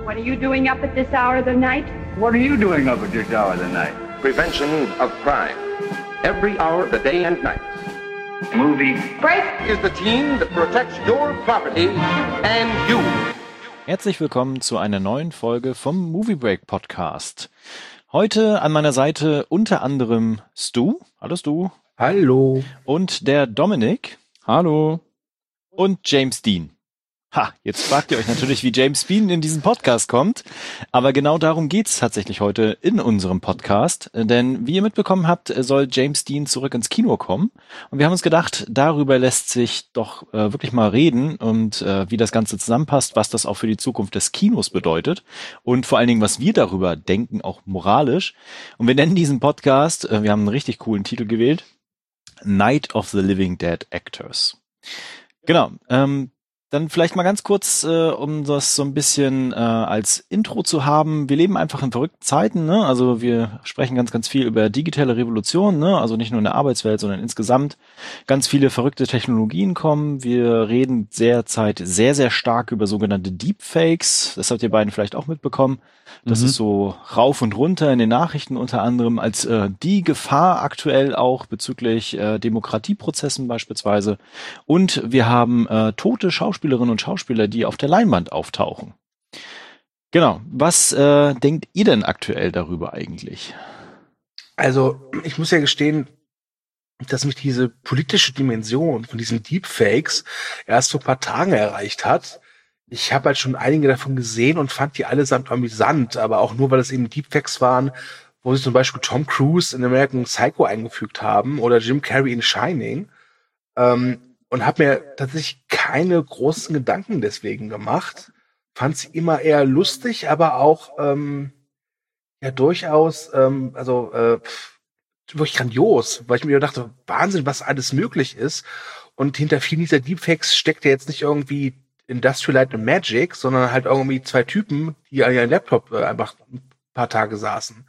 What are you doing up at this hour of the night? What are you doing up at this hour of the night? Prevention of crime. Every hour of the day and night. Movie Break! Is the team that protects your property and you. Herzlich willkommen zu einer neuen Folge vom Movie Break Podcast. Heute an meiner Seite unter anderem Stu. Hallo Stu. Hallo. Und der Dominik. Hallo. Und James Dean. Ha, jetzt fragt ihr euch natürlich, wie James Dean in diesen Podcast kommt. Aber genau darum geht's tatsächlich heute in unserem Podcast. Denn wie ihr mitbekommen habt, soll James Dean zurück ins Kino kommen. Und wir haben uns gedacht, darüber lässt sich doch wirklich mal reden und wie das Ganze zusammenpasst, was das auch für die Zukunft des Kinos bedeutet. Und vor allen Dingen, was wir darüber denken, auch moralisch. Und wir nennen diesen Podcast, wir haben einen richtig coolen Titel gewählt, Night of the Living Dead Actors. Genau, dann vielleicht mal ganz kurz, um das so ein bisschen als Intro zu haben. Wir leben einfach in verrückten Zeiten, ne? Also wir sprechen ganz, ganz viel über digitale Revolution, ne? Also nicht nur in der Arbeitswelt, sondern insgesamt. Ganz viele verrückte Technologien kommen. Wir reden derzeit sehr, sehr stark über sogenannte Deepfakes. Das habt ihr beiden vielleicht auch mitbekommen. Das ist so rauf und runter in den Nachrichten unter anderem als die Gefahr aktuell auch bezüglich Demokratieprozessen beispielsweise. Und wir haben tote Schauspielerinnen und Schauspieler, die auf der Leinwand auftauchen. Genau. Was denkt ihr denn aktuell darüber eigentlich? Also, ich muss ja gestehen, dass mich diese politische Dimension von diesen Deepfakes erst vor ein paar Tagen erreicht hat. Ich habe halt schon einige davon gesehen und fand die allesamt amüsant, aber auch nur, weil es eben Deepfakes waren, wo sie zum Beispiel Tom Cruise in American Psycho eingefügt haben oder Jim Carrey in Shining. Und habe mir tatsächlich keine großen Gedanken deswegen gemacht. Fand sie immer eher lustig, aber auch ja durchaus wirklich grandios, weil ich mir dachte, Wahnsinn, was alles möglich ist. Und hinter vielen dieser Deepfakes steckt ja jetzt nicht irgendwie Industrial Light and Magic, sondern halt irgendwie zwei Typen, die an ihrem Laptop einfach ein paar Tage saßen.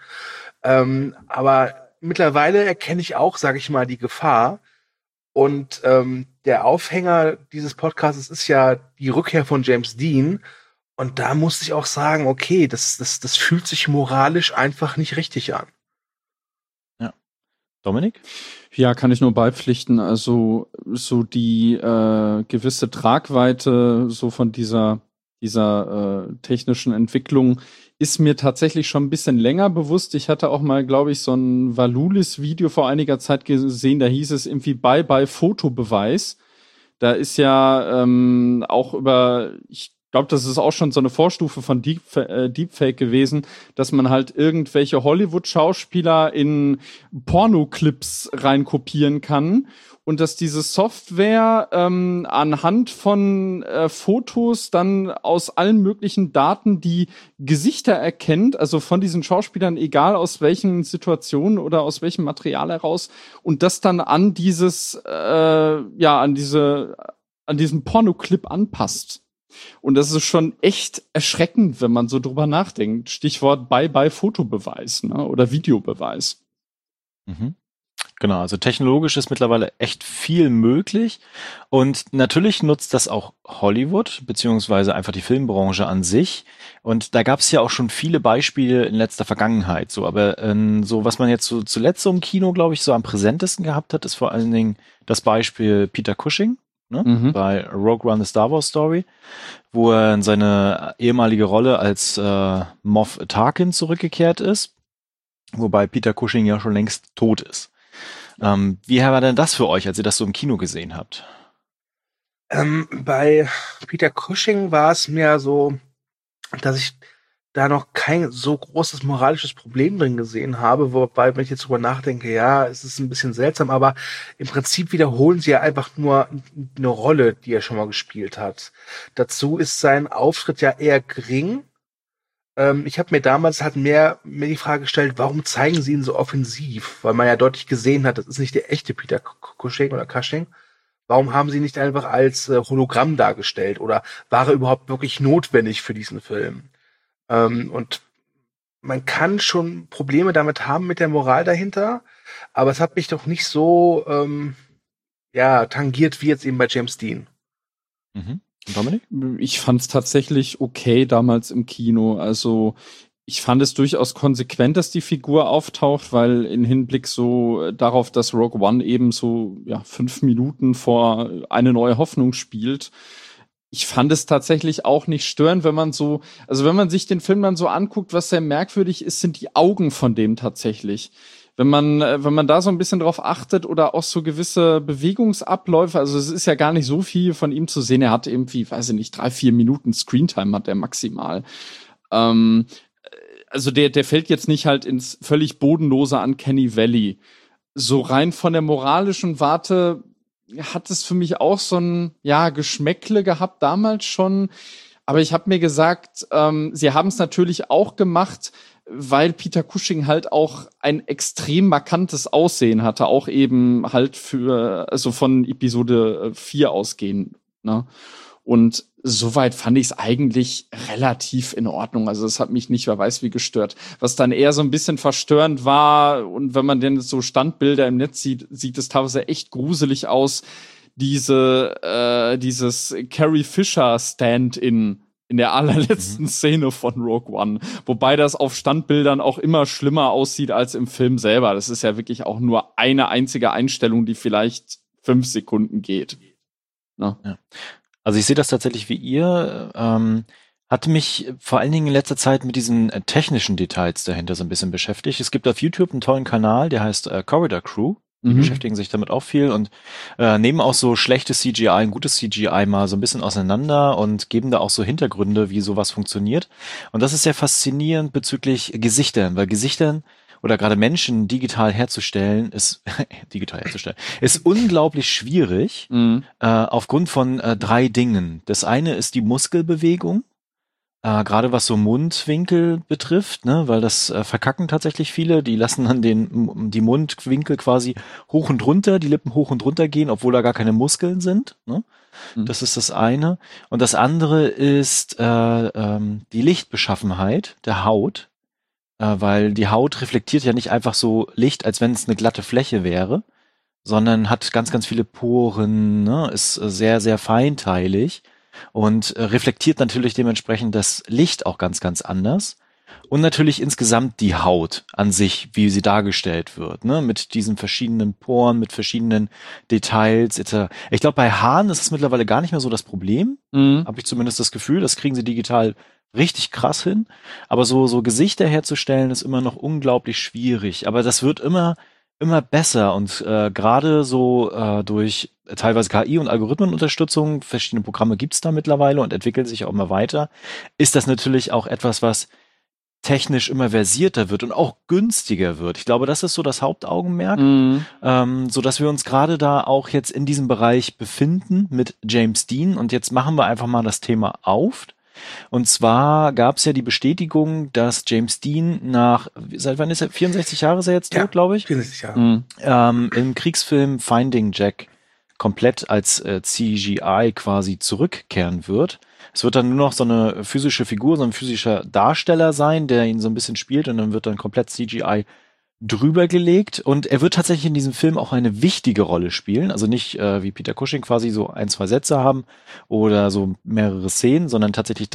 Aber mittlerweile erkenne ich auch, sage ich mal, die Gefahr. Und der Aufhänger dieses Podcasts ist ja die Rückkehr von James Dean. Und da musste ich auch sagen, okay, das fühlt sich moralisch einfach nicht richtig an. Ja. Dominik? Ja, kann ich nur beipflichten. Also so die gewisse Tragweite so von dieser technischen Entwicklung ist mir tatsächlich schon ein bisschen länger bewusst. Ich hatte auch mal, glaube ich, so ein Valulis-Video vor einiger Zeit gesehen, da hieß es irgendwie Bye-bye-Fotobeweis. Da ist ja auch ich glaube, das ist auch schon so eine Vorstufe von Deepfake gewesen, dass man halt irgendwelche Hollywood-Schauspieler in Pornoclips reinkopieren kann und dass diese Software anhand von Fotos dann aus allen möglichen Daten die Gesichter erkennt, also von diesen Schauspielern, egal aus welchen Situationen oder aus welchem Material heraus, und das dann an diesen Pornoclip anpasst. Und das ist schon echt erschreckend, wenn man so drüber nachdenkt. Stichwort Bye-bye-Fotobeweis, ne? Oder Videobeweis. Mhm. Genau, also technologisch ist mittlerweile echt viel möglich. Und natürlich nutzt das auch Hollywood, beziehungsweise einfach die Filmbranche an sich. Und da gab es ja auch schon viele Beispiele in letzter Vergangenheit. So, aber so was man jetzt so zuletzt so im Kino, glaube ich, so am präsentesten gehabt hat, ist vor allen Dingen das Beispiel Peter Cushing. Ne? Bei Rogue One, The Star Wars Story, wo er in seine ehemalige Rolle als Moff Tarkin zurückgekehrt ist, wobei Peter Cushing ja schon längst tot ist. Wie war denn das für euch, als ihr das so im Kino gesehen habt? Bei Peter Cushing war es mir so, dass ich da noch kein so großes moralisches Problem drin gesehen habe, wobei, wenn ich jetzt drüber nachdenke, ja, es ist ein bisschen seltsam, aber im Prinzip wiederholen sie ja einfach nur eine Rolle, die er schon mal gespielt hat. Dazu ist sein Auftritt ja eher gering. Ich habe mir damals halt mehr die Frage gestellt, warum zeigen sie ihn so offensiv? Weil man ja deutlich gesehen hat, das ist nicht der echte Peter Cushing oder Cushing. Warum haben sie ihn nicht einfach als Hologramm dargestellt? Oder war er überhaupt wirklich notwendig für diesen Film? Und man kann schon Probleme damit haben mit der Moral dahinter, aber es hat mich doch nicht so tangiert wie jetzt eben bei James Dean. Mhm. Dominik? Ich fand es tatsächlich okay damals im Kino. Also ich fand es durchaus konsequent, dass die Figur auftaucht, weil in Hinblick so darauf, dass Rogue One eben so 5 Minuten vor Eine neue Hoffnung spielt. Ich fand es tatsächlich auch nicht störend, wenn man sich den Film dann so anguckt, was sehr merkwürdig ist, sind die Augen von dem tatsächlich. Wenn man da so ein bisschen drauf achtet oder auch so gewisse Bewegungsabläufe, also es ist ja gar nicht so viel von ihm zu sehen. Er hat irgendwie, weiß ich nicht, 3-4 Minuten Screentime hat er maximal. Also der fällt jetzt nicht halt ins völlig bodenlose Uncanny Valley. So rein von der moralischen Warte hat es für mich auch so ein Geschmäckle gehabt damals schon. Aber ich habe mir gesagt, sie haben es natürlich auch gemacht, weil Peter Cushing halt auch ein extrem markantes Aussehen hatte, auch eben halt von Episode 4 ausgehend, ne? Und soweit fand ich es eigentlich relativ in Ordnung. Also es hat mich nicht, wer weiß wie, gestört. Was dann eher so ein bisschen verstörend war, und wenn man denn so Standbilder im Netz sieht, sieht es teilweise echt gruselig aus, dieses Carrie Fisher Stand-in der allerletzten Szene von Rogue One. Wobei das auf Standbildern auch immer schlimmer aussieht als im Film selber. Das ist ja wirklich auch nur eine einzige Einstellung, die vielleicht 5 Sekunden geht. Ne? Ja. Also ich sehe das tatsächlich wie ihr. Hatte mich vor allen Dingen in letzter Zeit mit diesen technischen Details dahinter so ein bisschen beschäftigt. Es gibt auf YouTube einen tollen Kanal, der heißt Corridor Crew. Die beschäftigen sich damit auch viel und nehmen auch so schlechtes CGI und gutes CGI mal so ein bisschen auseinander und geben da auch so Hintergründe, wie sowas funktioniert. Und das ist sehr faszinierend bezüglich Gesichtern, weil Gesichtern oder gerade Menschen digital herzustellen, ist unglaublich schwierig, aufgrund von 3 Dingen. Das eine ist die Muskelbewegung, gerade was so Mundwinkel betrifft, ne, weil das verkacken tatsächlich viele, die lassen dann die Mundwinkel quasi hoch und runter, die Lippen hoch und runter gehen, obwohl da gar keine Muskeln sind, ne? Das ist das eine. Und das andere ist die Lichtbeschaffenheit der Haut, weil die Haut reflektiert ja nicht einfach so Licht, als wenn es eine glatte Fläche wäre, sondern hat ganz, ganz viele Poren, ne, ist sehr, sehr feinteilig und reflektiert natürlich dementsprechend das Licht auch ganz, ganz anders. Und natürlich insgesamt die Haut an sich, wie sie dargestellt wird, ne, mit diesen verschiedenen Poren, mit verschiedenen Details etc. Ich glaube, bei Haaren ist es mittlerweile gar nicht mehr so das Problem. Habe ich zumindest das Gefühl, das kriegen sie digital richtig krass hin. Aber so Gesichter herzustellen, ist immer noch unglaublich schwierig. Aber das wird immer besser und gerade so durch teilweise KI und Algorithmenunterstützung, verschiedene Programme gibt's da mittlerweile und entwickeln sich auch immer weiter, ist das natürlich auch etwas, was technisch immer versierter wird und auch günstiger wird. Ich glaube, das ist so das Hauptaugenmerk, so dass wir uns gerade da auch jetzt in diesem Bereich befinden mit James Dean. Und jetzt machen wir einfach mal das Thema auf. Und zwar gab es ja die Bestätigung, dass James Dean seit wann ist er? 64 Jahre ist er jetzt tot, glaube ich? 64 Jahre. Im Kriegsfilm Finding Jack komplett als CGI quasi zurückkehren wird. Es wird dann nur noch so eine physische Figur, so ein physischer Darsteller sein, der ihn so ein bisschen spielt und dann wird dann komplett CGI drüber gelegt und er wird tatsächlich in diesem Film auch eine wichtige Rolle spielen, also nicht wie Peter Cushing quasi so 1-2 Sätze haben oder so mehrere Szenen, sondern tatsächlich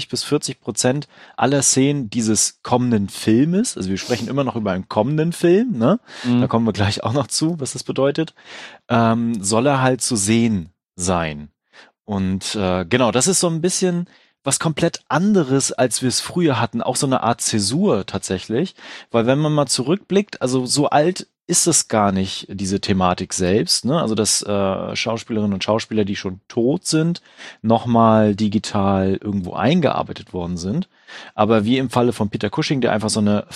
30-40% aller Szenen dieses kommenden Filmes, also wir sprechen immer noch über einen kommenden Film, ne? Da kommen wir gleich auch noch zu, was das bedeutet, soll er halt zu sehen sein. Und genau, das ist so ein bisschen was komplett anderes, als wir es früher hatten, auch so eine Art Zäsur tatsächlich, weil wenn man mal zurückblickt, also so alt ist es gar nicht, diese Thematik selbst, ne? Also dass Schauspielerinnen und Schauspieler, die schon tot sind, nochmal digital irgendwo eingearbeitet worden sind, aber wie im Falle von Peter Cushing, der einfach so eine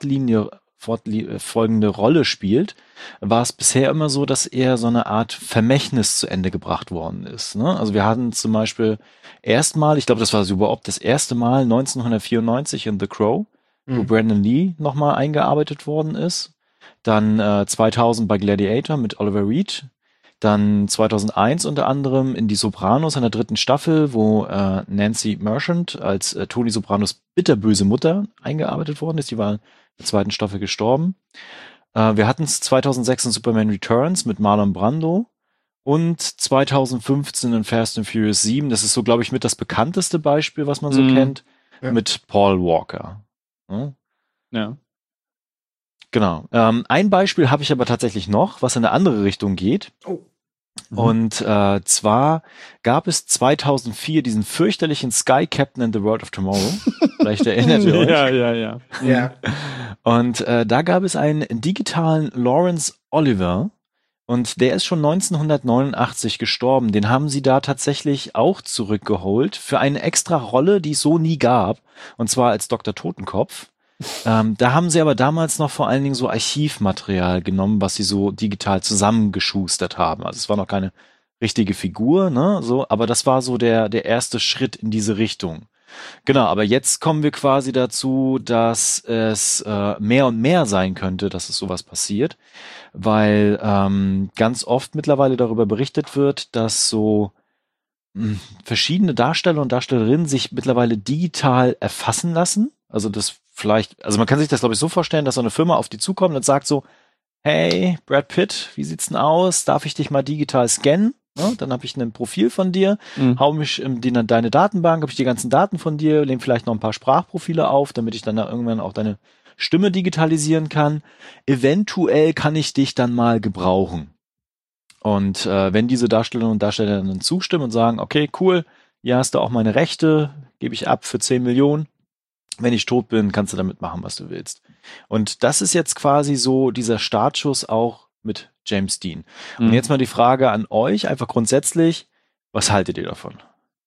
fortfolgende Rolle spielt, war es bisher immer so, dass eher so eine Art Vermächtnis zu Ende gebracht worden ist, ne? Also wir hatten zum Beispiel erstmal, ich glaube, das war überhaupt das erste Mal 1994 in The Crow, wo Brandon Lee nochmal eingearbeitet worden ist. Dann 2000 bei Gladiator mit Oliver Reed. Dann 2001 unter anderem in Die Sopranos in der 3. Staffel, wo Nancy Merchant als Tony Sopranos bitterböse Mutter eingearbeitet worden ist. Die war in der 2. Staffel gestorben. Wir hatten es 2006 in Superman Returns mit Marlon Brando. Und 2015 in Fast and Furious 7, das ist so, glaube ich, mit das bekannteste Beispiel, was man so kennt, mit Paul Walker. Ja. Genau. Ein Beispiel habe ich aber tatsächlich noch, was in eine andere Richtung geht. Oh. Und zwar gab es 2004 diesen fürchterlichen Sky Captain in the World of Tomorrow. Vielleicht erinnert ihr euch. Ja. Ja. Und da gab es einen digitalen Lawrence Oliver. Und der ist schon 1989 gestorben. Den haben sie da tatsächlich auch zurückgeholt für eine extra Rolle, die es so nie gab. Und zwar als Dr. Totenkopf. Da haben sie aber damals noch vor allen Dingen so Archivmaterial genommen, was sie so digital zusammengeschustert haben. Also es war noch keine richtige Figur, ne, so, aber das war so der erste Schritt in diese Richtung. Genau, aber jetzt kommen wir quasi dazu, dass es mehr und mehr sein könnte, dass es sowas passiert, weil ganz oft mittlerweile darüber berichtet wird, dass so verschiedene Darsteller und Darstellerinnen sich mittlerweile digital erfassen lassen. Also das vielleicht, also man kann sich das, glaube ich, so vorstellen, dass so eine Firma auf die zukommt und sagt so, hey, Brad Pitt, wie sieht's denn aus? Darf ich dich mal digital scannen? Ne? Dann habe ich ein Profil von dir, hau mich in deine Datenbank, habe ich die ganzen Daten von dir, nehme vielleicht noch ein paar Sprachprofile auf, damit ich dann da irgendwann auch deine Stimme digitalisieren kann. Eventuell kann ich dich dann mal gebrauchen. Und wenn diese Darstellerinnen und Darsteller dann zustimmen und sagen, okay, cool, hier hast du auch meine Rechte, gebe ich ab für 10 Millionen. Wenn ich tot bin, kannst du damit machen, was du willst. Und das ist jetzt quasi so dieser Startschuss auch mit James Dean. Und jetzt mal die Frage an euch, einfach grundsätzlich, was haltet ihr davon?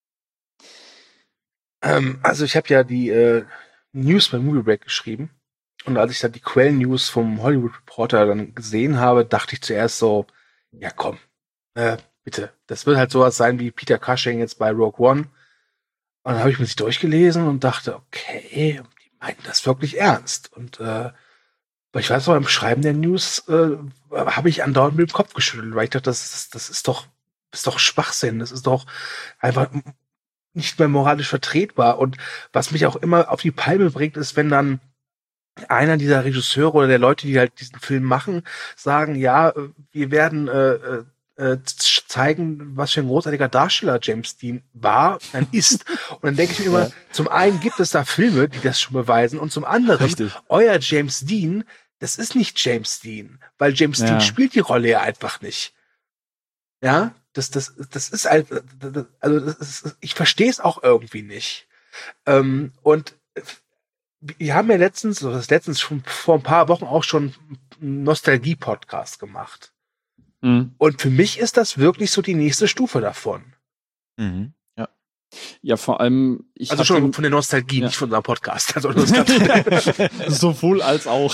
Also ich habe ja die News bei Movie Break geschrieben. Und als ich dann die Quellen-News vom Hollywood Reporter dann gesehen habe, dachte ich zuerst so, ja komm, bitte. Das wird halt sowas sein wie Peter Cushing jetzt bei Rogue One. Und dann habe ich mir das durchgelesen und dachte, okay, die meinen das wirklich ernst. Und ich weiß noch, beim Schreiben der News habe ich andauernd mit dem Kopf geschüttelt, weil ich dachte, das ist doch Schwachsinn. Das ist doch einfach nicht mehr moralisch vertretbar. Und was mich auch immer auf die Palme bringt, ist, wenn dann einer dieser Regisseure oder der Leute, die halt diesen Film machen, sagen, ja, wir werden zeigen, was für ein großartiger Darsteller James Dean war, dann ist. Und dann denke ich mir immer, zum einen gibt es da Filme, die das schon beweisen, und zum anderen, euer James Dean, das ist nicht James Dean, weil James Dean spielt die Rolle ja einfach nicht. Ja, das ist halt, ich verstehe es auch irgendwie nicht. Und wir haben ja letztens schon vor ein paar Wochen auch schon einen Nostalgie-Podcast gemacht. Und für mich ist das wirklich so die nächste Stufe davon. Ja. Ja, vor allem, also schon von der Nostalgie, nicht von unserem Podcast. Also sowohl als auch.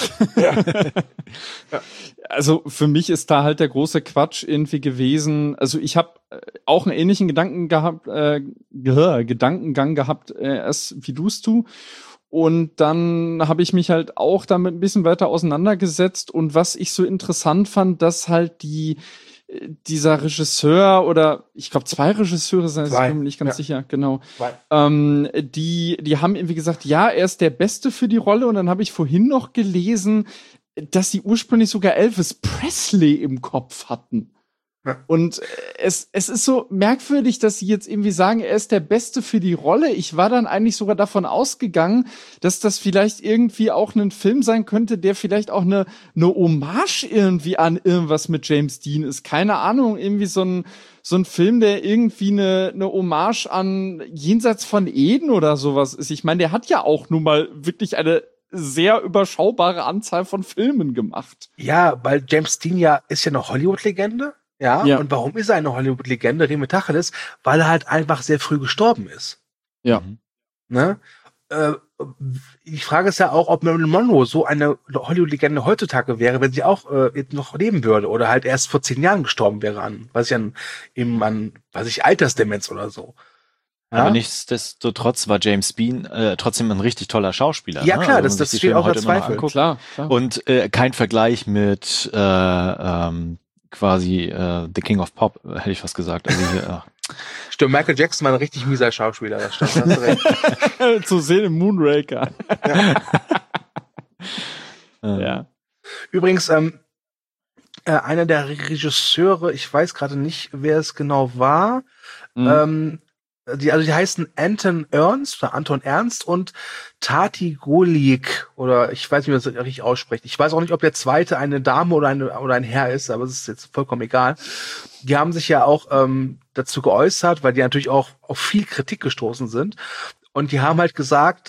Also für mich ist da halt der große Quatsch irgendwie gewesen. Also ich habe auch einen ähnlichen Gedankengang gehabt, erst wie du. Und dann habe ich mich halt auch damit ein bisschen weiter auseinandergesetzt. Und was ich so interessant fand, dass halt dieser Regisseur oder ich glaube 2 Regisseure sind, ich bin mir nicht ganz sicher, genau. Die haben irgendwie gesagt, ja, er ist der Beste für die Rolle. Und dann habe ich vorhin noch gelesen, dass sie ursprünglich sogar Elvis Presley im Kopf hatten. Ja. Und es ist so merkwürdig, dass sie jetzt irgendwie sagen, er ist der Beste für die Rolle. Ich war dann eigentlich sogar davon ausgegangen, dass das vielleicht irgendwie auch ein Film sein könnte, der vielleicht auch eine Hommage irgendwie an irgendwas mit James Dean ist. Keine Ahnung, irgendwie so ein Film, der irgendwie eine Hommage an Jenseits von Eden oder sowas ist. Ich meine, der hat ja auch nun mal wirklich eine sehr überschaubare Anzahl von Filmen gemacht. Ja, weil James Dean ist ja eine Hollywood-Legende. Ja, und warum ist er eine Hollywood-Legende, Remi Tacheles? Weil er halt einfach sehr früh gestorben ist. Ja. Ne? Die Frage ist ja auch, ob Marilyn Monroe so eine Hollywood-Legende heutzutage wäre, wenn sie auch noch leben würde oder halt erst vor 10 Jahren gestorben wäre an Altersdemenz oder so. Ja? Aber nichtsdestotrotz war James Dean trotzdem ein richtig toller Schauspieler. Ja, ne? klar, also, das steht außer Zweifel. Klar. Und kein Vergleich mit quasi The King of Pop, hätte ich fast gesagt. Also hier, Stimmt, Michael Jackson war ein richtig mieser Schauspieler, das stimmt, hast du recht. Zu sehen im Moonraker. Ja. Übrigens, einer der Regisseure, ich weiß gerade nicht, wer es genau war, die heißen Anton Ernst und Tati Golik, oder ich weiß nicht, wie man das richtig ausspricht. Ich weiß auch nicht, ob der zweite eine Dame oder ein Herr ist, aber es ist jetzt vollkommen egal. Die haben sich ja auch dazu geäußert, weil die natürlich auch auf viel Kritik gestoßen sind. Und die haben halt gesagt,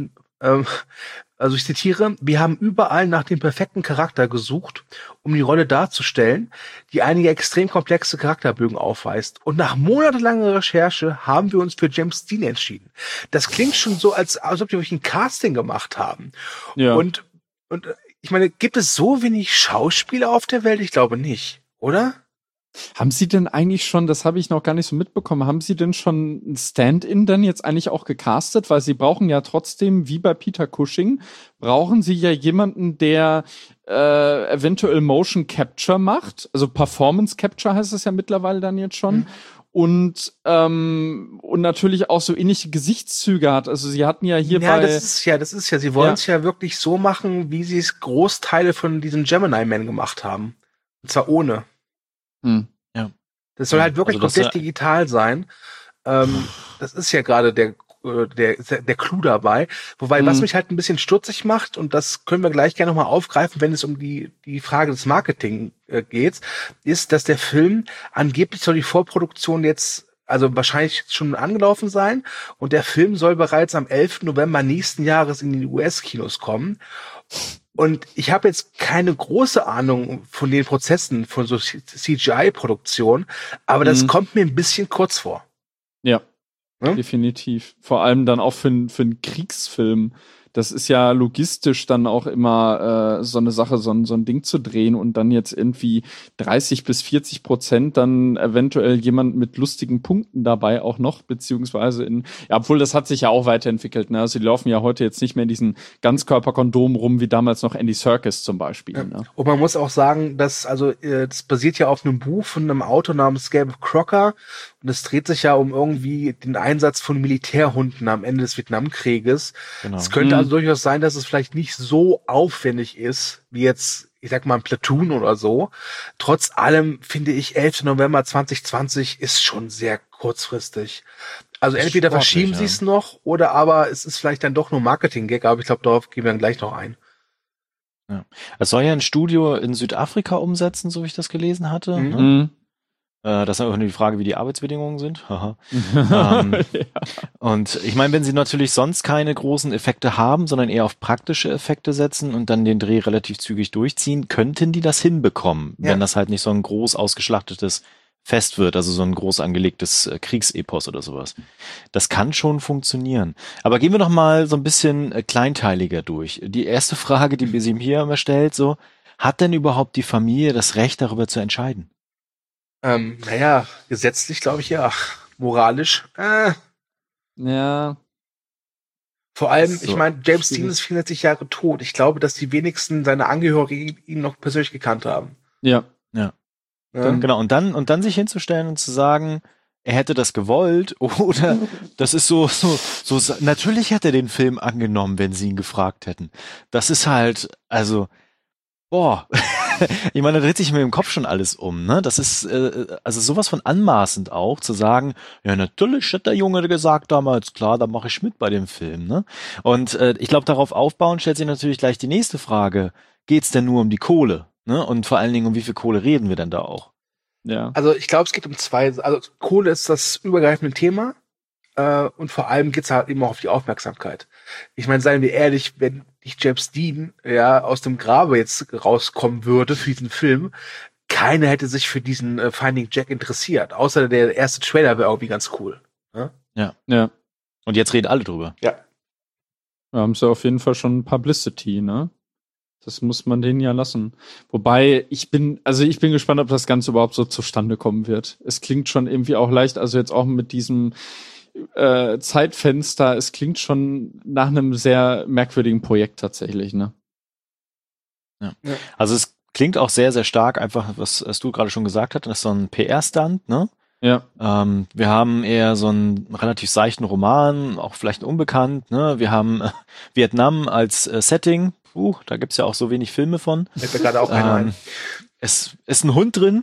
also ich zitiere, wir haben überall nach dem perfekten Charakter gesucht, um die Rolle darzustellen, die einige extrem komplexe Charakterbögen aufweist. Und nach monatelanger Recherche haben wir uns für James Dean entschieden. Das klingt schon so, als ob wir wirklich ein Casting gemacht haben. Ja. Und ich meine, gibt es so wenig Schauspieler auf der Welt? Ich glaube nicht, oder? Haben Sie denn eigentlich schon, das habe ich noch gar nicht so mitbekommen, haben Sie denn schon ein Stand-in dann jetzt eigentlich auch gecastet? Weil Sie brauchen ja trotzdem, wie bei Peter Cushing, brauchen Sie ja jemanden, der eventuell Motion Capture macht. Also Performance Capture heißt es ja mittlerweile dann jetzt schon. Und natürlich auch so ähnliche Gesichtszüge hat. Also Sie hatten ja hier bei... Das ist ja, Sie wollen es ja wirklich so machen, wie Sie es Großteile von diesem Gemini Man gemacht haben. Und zwar ohne. Ja. Das soll halt wirklich also komplett digital sein. Das ist ja gerade der Clou dabei. Wobei, was mich halt ein bisschen stutzig macht, und das können wir gleich gerne nochmal aufgreifen, wenn es um die Frage des Marketing geht, ist, dass der Film angeblich soll die Vorproduktion jetzt, also wahrscheinlich schon angelaufen sein, und der Film soll bereits am 11. November nächsten Jahres in die US-Kinos kommen. Und ich habe jetzt keine große Ahnung von den Prozessen von so CGI-Produktion, aber das kommt mir ein bisschen kurz vor. Ja, definitiv. Vor allem dann auch für einen Kriegsfilm. Das ist ja logistisch dann auch immer so eine Sache, so ein Ding zu drehen und dann jetzt irgendwie 30-40% dann eventuell jemand mit lustigen Punkten dabei auch noch, beziehungsweise obwohl das hat sich ja auch weiterentwickelt, ne? Also die laufen ja heute jetzt nicht mehr in diesen Ganzkörperkondomen rum, wie damals noch Andy Serkis zum Beispiel. Ja. Ne? Und man muss auch sagen, dass, das basiert ja auf einem Buch von einem Autor namens Gabe Crocker, und es dreht sich ja um irgendwie den Einsatz von Militärhunden am Ende des Vietnamkrieges. Genau. Es könnte also durchaus sein, dass es vielleicht nicht so aufwendig ist, wie jetzt, ich sag mal, ein Platoon oder so. Trotz allem finde ich, 11. November 2020 ist schon sehr kurzfristig. Also entweder verschieben sie es noch, oder aber es ist vielleicht dann doch nur Marketing-Gag, aber ich glaube, darauf gehen wir dann gleich noch ein. Ja. Es soll ja ein Studio in Südafrika umsetzen, so wie ich das gelesen hatte. Mhm. Das ist einfach nur die Frage, wie die Arbeitsbedingungen sind. Und ich meine, wenn sie natürlich sonst keine großen Effekte haben, sondern eher auf praktische Effekte setzen und dann den Dreh relativ zügig durchziehen, könnten die das hinbekommen, wenn das halt nicht so ein groß ausgeschlachtetes Fest wird, also so ein groß angelegtes Kriegsepos oder sowas. Das kann schon funktionieren. Aber gehen wir doch mal so ein bisschen kleinteiliger durch. Die erste Frage, die mir hier immer stellt, so, hat denn überhaupt die Familie das Recht, darüber zu entscheiden? Gesetzlich glaube ich ja. Moralisch. Ja. Vor allem, ich meine, James Dean ist 64 Jahre tot. Ich glaube, dass die wenigsten seiner Angehörigen ihn noch persönlich gekannt haben. Ja. Genau, und dann sich hinzustellen und zu sagen, er hätte das gewollt, oder das ist so, natürlich hätte er den Film angenommen, wenn sie ihn gefragt hätten. Das ist halt, also, ich meine, da dreht sich mir im Kopf schon alles um, ne? Das ist also sowas von anmaßend auch, zu sagen, ja, natürlich hat der Junge gesagt damals, klar, da mache ich mit bei dem Film, ne? Und ich glaube, darauf aufbauen stellt sich natürlich gleich die nächste Frage. Geht's denn nur um die Kohle, ne? Und vor allen Dingen, um wie viel Kohle reden wir denn da auch? Ja. Also ich glaube, es geht um zwei. Also Kohle ist das übergreifende Thema, und vor allem geht's halt eben auch auf die Aufmerksamkeit. Ich meine, seien wir ehrlich, wenn nicht James Dean aus dem Grabe jetzt rauskommen würde für diesen Film, keiner hätte sich für diesen Finding Jack interessiert. Außer der erste Trailer wäre irgendwie ganz cool. Ne? Ja. Und jetzt reden alle drüber. Ja. Wir haben es ja auf jeden Fall schon Publicity, ne? Das muss man denen ja lassen. Wobei, ich bin gespannt, ob das Ganze überhaupt so zustande kommen wird. Es klingt schon irgendwie auch leicht, also jetzt auch mit diesem Zeitfenster, es klingt schon nach einem sehr merkwürdigen Projekt tatsächlich, ne? Ja. Also es klingt auch sehr, sehr stark, einfach, was du gerade schon gesagt hast, das ist so ein PR-Stunt, ne? Ja. Wir haben eher so einen relativ seichten Roman, auch vielleicht unbekannt, ne? Wir haben Vietnam als Setting. Da gibt's ja auch so wenig Filme von. Fällt mir gerade auch einer ein. es ist ein Hund drin.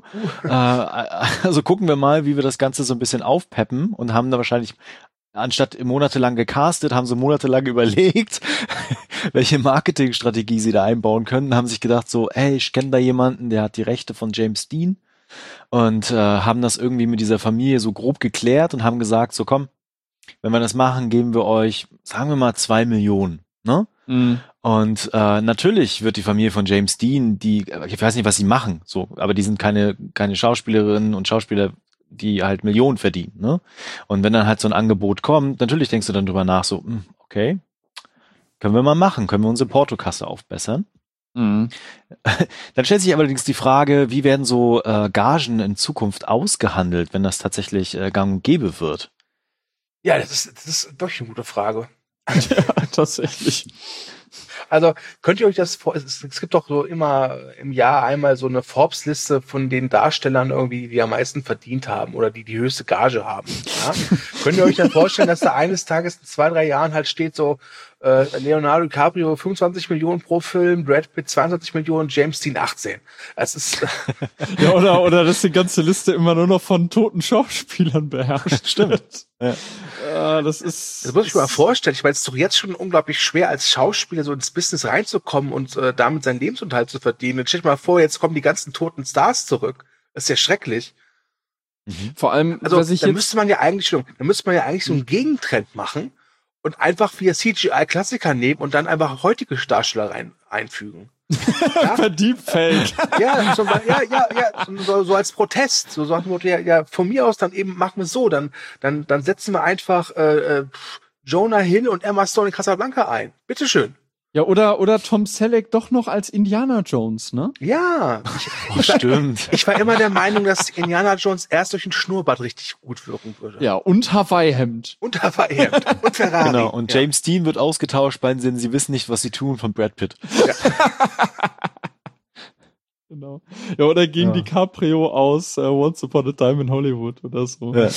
Also gucken wir mal, wie wir das Ganze so ein bisschen aufpeppen und haben da wahrscheinlich, anstatt monatelang gecastet, haben sie monatelang überlegt, welche Marketingstrategie sie da einbauen können, haben sich gedacht so, ey, ich kenne da jemanden, der hat die Rechte von James Dean und haben das irgendwie mit dieser Familie so grob geklärt und haben gesagt, so komm, wenn wir das machen, geben wir euch, sagen wir mal 2 Millionen, ne? Mhm. Und natürlich wird die Familie von James Dean, ich weiß nicht, was sie machen, so, aber die sind keine Schauspielerinnen und Schauspieler, die halt Millionen verdienen, ne? Und wenn dann halt so ein Angebot kommt, natürlich denkst du dann drüber nach, so, okay, können wir mal machen, können wir unsere Portokasse aufbessern. Mhm. Dann stellt sich allerdings die Frage, wie werden so Gagen in Zukunft ausgehandelt, wenn das tatsächlich gang und gäbe wird? Ja, das ist doch eine gute Frage. Ja, tatsächlich. Also könnt ihr euch das es gibt doch so immer im Jahr einmal so eine Forbes-Liste von den Darstellern irgendwie, die am meisten verdient haben oder die höchste Gage haben. Ja? Könnt ihr euch dann vorstellen, dass da eines Tages in 2-3 Jahren halt steht so Leonardo DiCaprio 25 Millionen pro Film, Brad Pitt 22 Millionen, James Dean 18. Das ist ja, oder dass die ganze Liste immer nur noch von toten Schauspielern beherrscht. Stimmt. Ja. Das muss ich mir mal vorstellen. Ich meine, es ist doch jetzt schon unglaublich schwer, als Schauspieler so ins Business reinzukommen und damit seinen Lebensunterhalt zu verdienen. Jetzt stell dir mal vor, jetzt kommen die ganzen toten Stars zurück. Das ist ja schrecklich. Mhm. Vor allem, also da müsste man ja eigentlich so einen Gegentrend machen und einfach wieder CGI-Klassiker nehmen und dann einfach heutige Darsteller einfügen. Ja? Per Deepfake. Ja, so als Protest. So sagt man, ja, von mir aus dann eben machen wir so, dann setzen wir einfach Jonah Hill und Emma Stone in Casablanca ein. Bitteschön. Ja, oder Tom Selleck doch noch als Indiana Jones, ne? Ja. Stimmt. Ich war immer der Meinung, dass Indiana Jones erst durch ein Schnurrbart richtig gut wirken würde. Ja, und Hawaii-Hemd. Und Ferrari. Genau, und James Dean wird ausgetauscht bei den Sinnen, sie wissen nicht, was sie tun, von Brad Pitt. Ja. Genau. Ja, oder gegen DiCaprio aus Once Upon a Time in Hollywood oder so. Ja.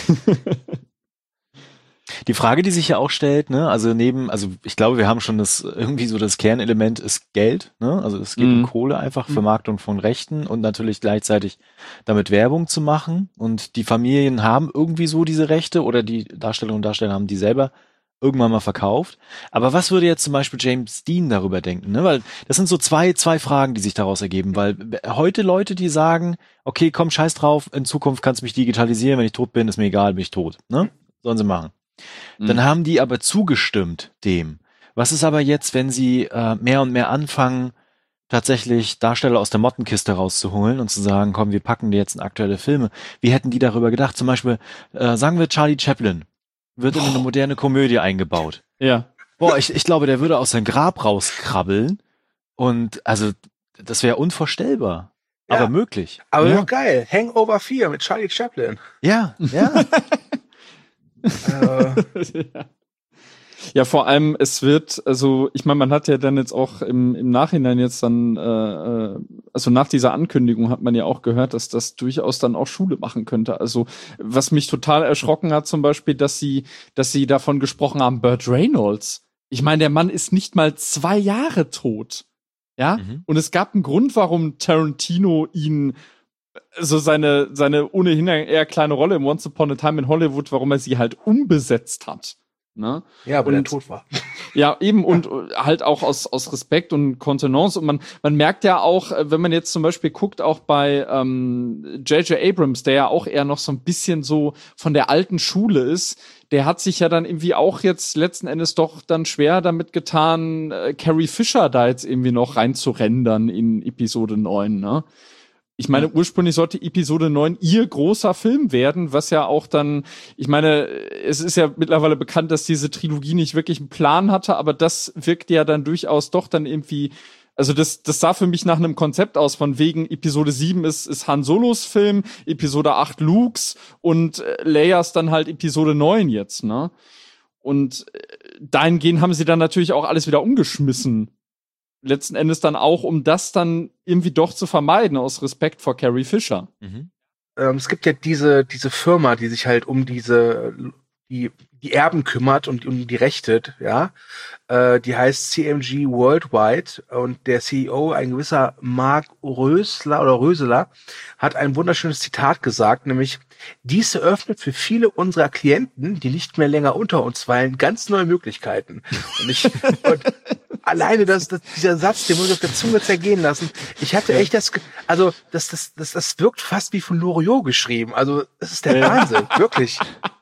Die Frage, die sich ja auch stellt, ne, also ich glaube, wir haben schon das Kernelement ist Geld, ne, also es geht um Kohle einfach, Vermarktung von Rechten und natürlich gleichzeitig damit Werbung zu machen und die Familien haben irgendwie so diese Rechte oder die Darstellerinnen und Darsteller haben die selber irgendwann mal verkauft. Aber was würde jetzt zum Beispiel James Dean darüber denken, ne, weil das sind so zwei Fragen, die sich daraus ergeben, weil heute Leute, die sagen, okay, komm, scheiß drauf, in Zukunft kannst du mich digitalisieren, wenn ich tot bin, ist mir egal, bin ich tot, ne, sollen sie machen. Dann haben die aber zugestimmt dem. Was ist aber jetzt, wenn sie mehr und mehr anfangen, tatsächlich Darsteller aus der Mottenkiste rauszuholen und zu sagen, komm, wir packen dir jetzt in aktuelle Filme. Wie hätten die darüber gedacht? Zum Beispiel, sagen wir Charlie Chaplin wird in eine moderne Komödie eingebaut. Ja. Boah, ich glaube, der würde aus seinem Grab rauskrabbeln und also das wäre unvorstellbar. Ja, aber möglich. Aber noch geil. Hangover 4 mit Charlie Chaplin. Ja. Ja, vor allem, es wird, also ich meine, man hat ja dann jetzt auch im Nachhinein jetzt dann, also nach dieser Ankündigung hat man ja auch gehört, dass das durchaus dann auch Schule machen könnte. Also was mich total erschrocken hat zum Beispiel, dass sie davon gesprochen haben, Burt Reynolds. Ich meine, der Mann ist nicht mal 2 Jahre tot. Ja, und es gab einen Grund, warum Tarantino ihn so seine ohnehin eher kleine Rolle im Once Upon a Time in Hollywood, warum er sie halt umbesetzt hat. Ne? Ja, aber der tot war. Ja, eben, und halt auch aus Respekt und Kontenance. Und man merkt ja auch, wenn man jetzt zum Beispiel guckt, auch bei J.J. Abrams, der ja auch eher noch so ein bisschen so von der alten Schule ist, der hat sich ja dann irgendwie auch jetzt letzten Endes doch dann schwer damit getan, Carrie Fisher da jetzt irgendwie noch reinzurendern in Episode 9, ne? Ich meine, ursprünglich sollte Episode 9 ihr großer Film werden, was ja auch dann, ich meine, es ist ja mittlerweile bekannt, dass diese Trilogie nicht wirklich einen Plan hatte, aber das wirkt ja dann durchaus doch dann irgendwie, also das sah für mich nach einem Konzept aus, von wegen Episode 7 ist Han Solos Film, Episode 8 Lukes und Leias dann halt Episode 9 jetzt, ne? Und dahingehend haben sie dann natürlich auch alles wieder umgeschmissen. Letzten Endes dann auch, um das dann irgendwie doch zu vermeiden, aus Respekt vor Carrie Fisher. Es gibt ja diese Firma, die sich halt um diese die Erben kümmert und um die Rechte, ja. Die heißt CMG Worldwide und der CEO, ein gewisser Mark Röseler, hat ein wunderschönes Zitat gesagt, nämlich: Dies eröffnet für viele unserer Klienten, die nicht mehr länger unter uns weilen, ganz neue Möglichkeiten. Und alleine dieser Satz, den muss ich auf der Zunge zergehen lassen. Ich hatte echt das wirkt fast wie von Loriot geschrieben. Also, das ist der Wahnsinn. Wirklich.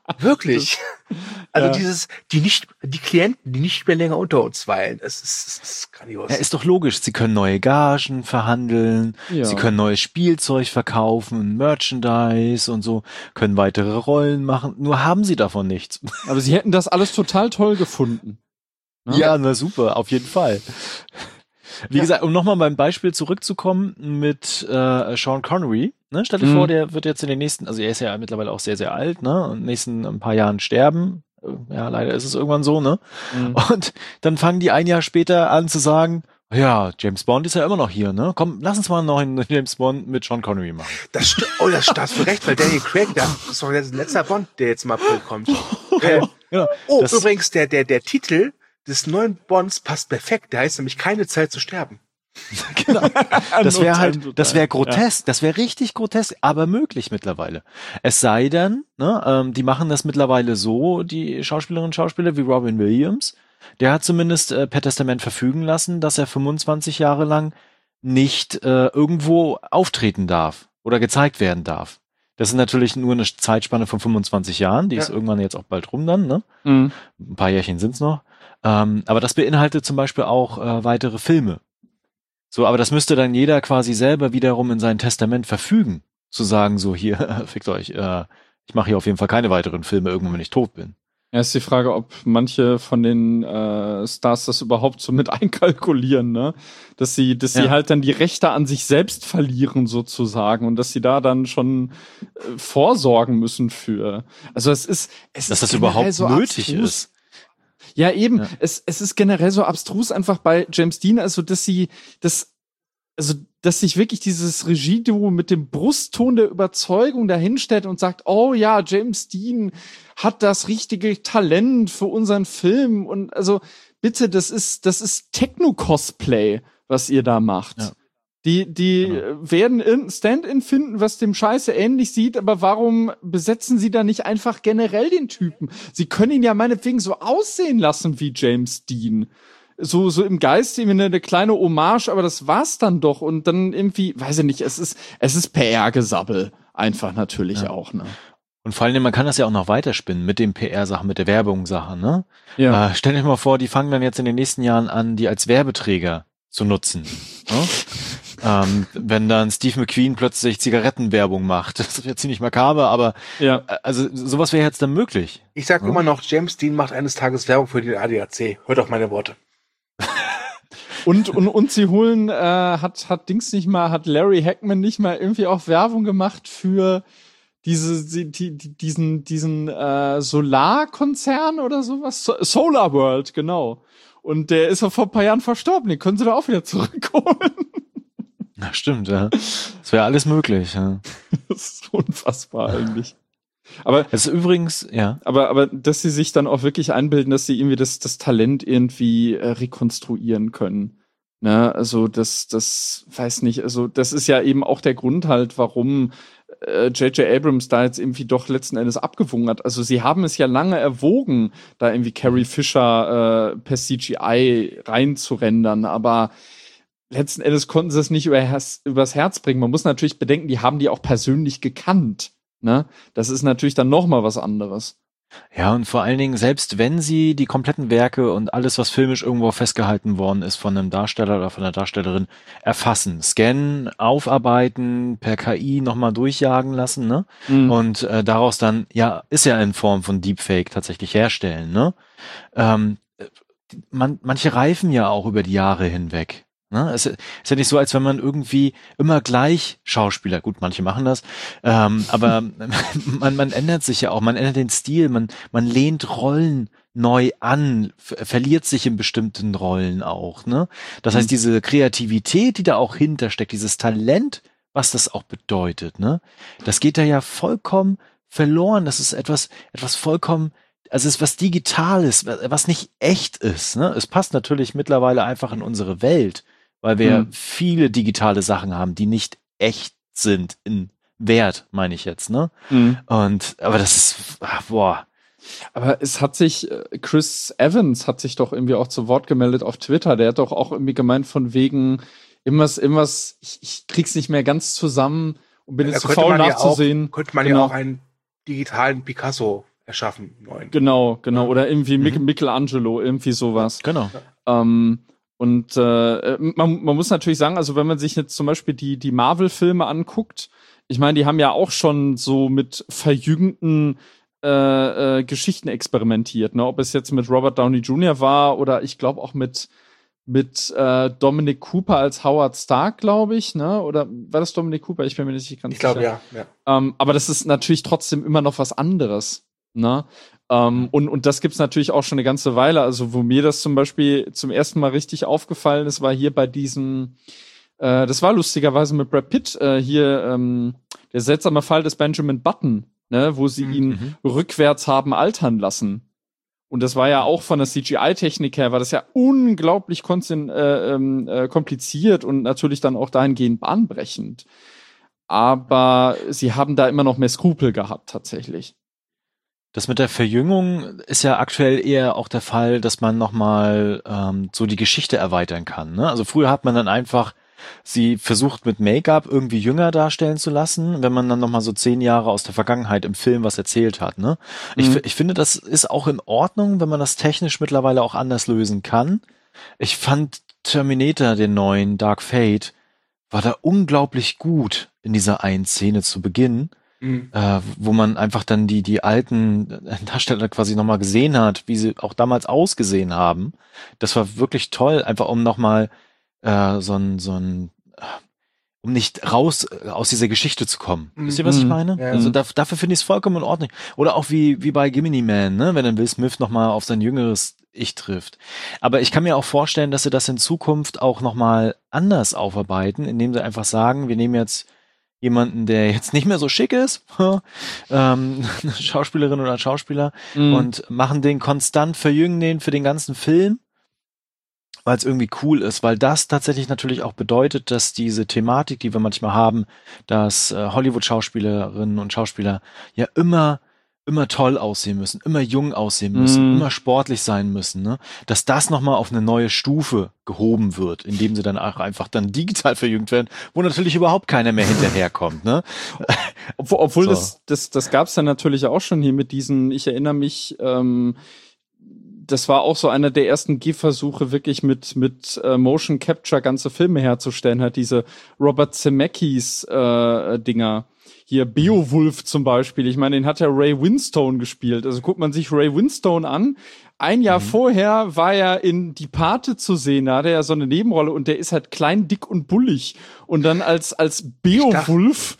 Also die Klienten, die nicht mehr länger unter uns weilen, es ist grandios. Ja, ist doch logisch. Sie können neue Gagen verhandeln, sie können neues Spielzeug verkaufen, Merchandise und so, können weitere Rollen machen. Nur haben sie davon nichts. Aber sie hätten das alles total toll gefunden. Ne? Ja, na super, auf jeden Fall. Wie gesagt, um nochmal beim Beispiel zurückzukommen mit Sean Connery, ne? Stell dir vor, der wird jetzt in den nächsten, also er ist ja mittlerweile auch sehr, sehr alt, ne? Und in den nächsten ein paar Jahren sterben. Ja, leider ist es irgendwann so, ne? Und dann fangen die ein Jahr später an zu sagen, ja, James Bond ist ja immer noch hier, ne? Komm, lass uns mal noch einen James Bond mit Sean Connery machen. Das hast du recht, weil Daniel Craig, das ist doch der letzte Bond, der jetzt im April kommt. Ja, übrigens, der Titel des neuen Bonds passt perfekt. Der heißt nämlich "Keine Zeit zu sterben". Genau. Das wäre grotesk, das wäre richtig grotesk, aber möglich mittlerweile. Es sei denn, ne, die machen das mittlerweile so, die Schauspielerinnen und Schauspieler wie Robin Williams, der hat zumindest per Testament verfügen lassen, dass er 25 Jahre lang nicht irgendwo auftreten darf oder gezeigt werden darf. Das ist natürlich nur eine Zeitspanne von 25 Jahren, die ist irgendwann jetzt auch bald rum dann, ne? Ein paar Jährchen sind's noch. Aber das beinhaltet zum Beispiel auch weitere Filme. So, aber das müsste dann jeder quasi selber wiederum in sein Testament verfügen, zu sagen, so hier, fickt euch, ich mache hier auf jeden Fall keine weiteren Filme irgendwann, wenn ich tot bin. Ja, ist die Frage, ob manche von den Stars das überhaupt so mit einkalkulieren, ne? Dass sie halt dann die Rechte an sich selbst verlieren sozusagen und dass sie da dann schon vorsorgen müssen für. Also es ist dass das überhaupt so nötig abstrus. ist. Ja, eben. Ja. Es ist generell so abstrus einfach bei James Dean, also dass sich wirklich dieses Regieduo mit dem Brustton der Überzeugung dahinstellt und sagt, oh ja, James Dean hat das richtige Talent für unseren Film und also bitte, das ist Techno-Cosplay, was ihr da macht. Ja. Die werden irgendein Stand-in finden, was dem Scheiße ähnlich sieht, aber warum besetzen sie da nicht einfach generell den Typen? Sie können ihn ja meinetwegen so aussehen lassen wie James Dean. So im Geiste irgendwie eine kleine Hommage, aber das war's dann doch. Und dann irgendwie, weiß ich nicht, es ist PR-Gesabbel. Einfach natürlich auch, ne? Und vor allem, man kann das ja auch noch weiterspinnen mit den PR-Sachen, mit der Werbung-Sachen, ne? Ja. Stell dir mal vor, die fangen dann jetzt in den nächsten Jahren an, die als Werbeträger zu nutzen. Ne? Wenn dann Steve McQueen plötzlich Zigarettenwerbung macht. Das ist ja ziemlich makaber, aber also sowas wäre jetzt dann möglich. Ich sag immer noch, James Dean macht eines Tages Werbung für den ADAC. Hört auf meine Worte. Und sie holen, hat Larry Hackman nicht mal irgendwie auch Werbung gemacht für diesen Solarkonzern oder sowas? Solar World, genau. Und der ist ja vor ein paar Jahren verstorben, den können sie da auch wieder zurückholen. Na, stimmt, ja. Das wäre alles möglich, ja. Das ist unfassbar eigentlich. Aber es ist übrigens, ja. Aber dass sie sich dann auch wirklich einbilden, dass sie irgendwie das Talent irgendwie rekonstruieren können. Ne, also das weiß nicht, also das ist ja eben auch der Grund halt, warum J.J. Abrams da jetzt irgendwie doch letzten Endes abgewogen hat. Also sie haben es ja lange erwogen, da irgendwie Carrie Fisher per CGI reinzurendern, aber letzten Endes konnten sie es nicht übers Herz bringen. Man muss natürlich bedenken, die haben die auch persönlich gekannt. Ne? Das ist natürlich dann noch mal was anderes. Ja, und vor allen Dingen, selbst wenn sie die kompletten Werke und alles, was filmisch irgendwo festgehalten worden ist von einem Darsteller oder von einer Darstellerin, erfassen, scannen, aufarbeiten, per KI nochmal durchjagen lassen, ne? Mhm. Und daraus dann, ist ja in Form von Deepfake tatsächlich herstellen, ne? Manche reifen ja auch über die Jahre hinweg. Ne? Es ist ja nicht so, als wenn man irgendwie immer gleich Schauspieler, gut, manche machen das, aber man ändert sich ja auch, man ändert den Stil, man lehnt Rollen neu an, verliert sich in bestimmten Rollen auch, ne? Das heißt, diese Kreativität, die da auch hintersteckt, dieses Talent, was das auch bedeutet, ne? Das geht da ja vollkommen verloren, das ist etwas vollkommen Also es ist was Digitales, was nicht echt ist. Ne? Es passt natürlich mittlerweile einfach in unsere Welt, weil wir viele digitale Sachen haben, die nicht echt sind in Wert, meine ich jetzt. Ne? Aber das ist, boah. Aber es hat sich, Chris Evans hat sich doch irgendwie auch zu Wort gemeldet auf Twitter. Der hat doch auch irgendwie gemeint von wegen irgendwas, ich krieg's nicht mehr ganz zusammen und bin jetzt zu faul nachzusehen. Könnte man ja auch einen digitalen Picasso erschaffen, neuen. Genau. Oder irgendwie Michelangelo, irgendwie sowas. Genau. Man muss natürlich sagen, also wenn man sich jetzt zum Beispiel die Marvel-Filme anguckt, ich meine, die haben ja auch schon so mit verjüngten Geschichten experimentiert, ne? Ob es jetzt mit Robert Downey Jr. war oder ich glaube auch mit Dominic Cooper als Howard Stark, glaube ich, ne? Oder war das Dominic Cooper? Ich bin mir nicht ganz sicher. Ich glaube, ja. Aber das ist natürlich trotzdem immer noch was anderes, ne? Und das gibt's natürlich auch schon eine ganze Weile. Also wo mir das zum Beispiel zum ersten Mal richtig aufgefallen ist, war hier bei diesem das war lustigerweise mit Brad Pitt, der seltsame Fall des Benjamin Button, ne, wo sie ihn rückwärts haben altern lassen. Und das war ja auch von der CGI-Technik her, war das ja unglaublich kompliziert und natürlich dann auch dahingehend bahnbrechend. Aber sie haben da immer noch mehr Skrupel gehabt, tatsächlich. Das mit der Verjüngung ist ja aktuell eher auch der Fall, dass man nochmal so die Geschichte erweitern kann. Ne? Also früher hat man dann einfach sie versucht mit Make-up irgendwie jünger darstellen zu lassen, wenn man dann nochmal so 10 Jahre aus der Vergangenheit im Film was erzählt hat. Ne? Ich finde, das ist auch in Ordnung, wenn man das technisch mittlerweile auch anders lösen kann. Ich fand Terminator, den neuen Dark Fate, war da unglaublich gut in dieser einen Szene zu Beginn, wo man einfach dann die alten Darsteller quasi nochmal gesehen hat, wie sie auch damals ausgesehen haben. Das war wirklich toll, einfach um nochmal um nicht raus aus dieser Geschichte zu kommen. Wisst ihr, was ich meine? Ja. Also dafür finde ich es vollkommen in Ordnung. Oder auch wie bei Gemini Man, ne? Wenn dann Will Smith nochmal auf sein jüngeres Ich trifft. Aber ich kann mir auch vorstellen, dass sie das in Zukunft auch nochmal anders aufarbeiten, indem sie einfach sagen, wir nehmen jetzt jemanden, der jetzt nicht mehr so schick ist, eine Schauspielerin oder ein Schauspieler, und machen den konstant, verjüngen den für den ganzen Film, weil es irgendwie cool ist, weil das tatsächlich natürlich auch bedeutet, dass diese Thematik, die wir manchmal haben, dass Hollywood-Schauspielerinnen und Schauspieler ja immer toll aussehen müssen, immer jung aussehen müssen, immer sportlich sein müssen, ne? Dass das nochmal auf eine neue Stufe gehoben wird, indem sie dann auch einfach dann digital verjüngt werden, wo natürlich überhaupt keiner mehr hinterherkommt, ne? Obwohl so. Das gab's dann natürlich auch schon hier mit diesen, ich erinnere mich, das war auch so einer der ersten Gehversuche, wirklich mit Motion Capture ganze Filme herzustellen, halt diese Robert Zemeckis Dinger. Hier Beowulf zum Beispiel, ich meine, den hat ja Ray Winstone gespielt. Also guckt man sich Ray Winstone an. Ein Jahr vorher war er in Die Pate zu sehen, da hatte er ja so eine Nebenrolle und der ist halt klein, dick und bullig. Und dann als Beowulf.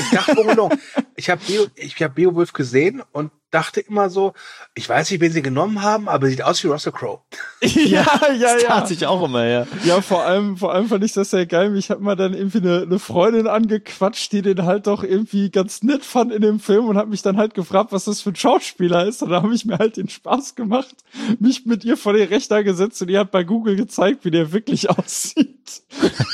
Ich hab Beowulf gesehen und dachte immer so, ich weiß nicht, wen sie genommen haben, aber sieht aus wie Russell Crowe. Ja. Das tat sich auch immer, ja. Ja, vor allem fand ich das sehr geil. Ich habe mal dann irgendwie eine Freundin angequatscht, die den halt doch irgendwie ganz nett fand in dem Film und habe mich dann halt gefragt, was das für ein Schauspieler ist. Und da habe ich mir halt den Spaß gemacht, mich mit ihr vor den Rechner gesetzt und ihr hat bei Google gezeigt, wie der wirklich aussieht.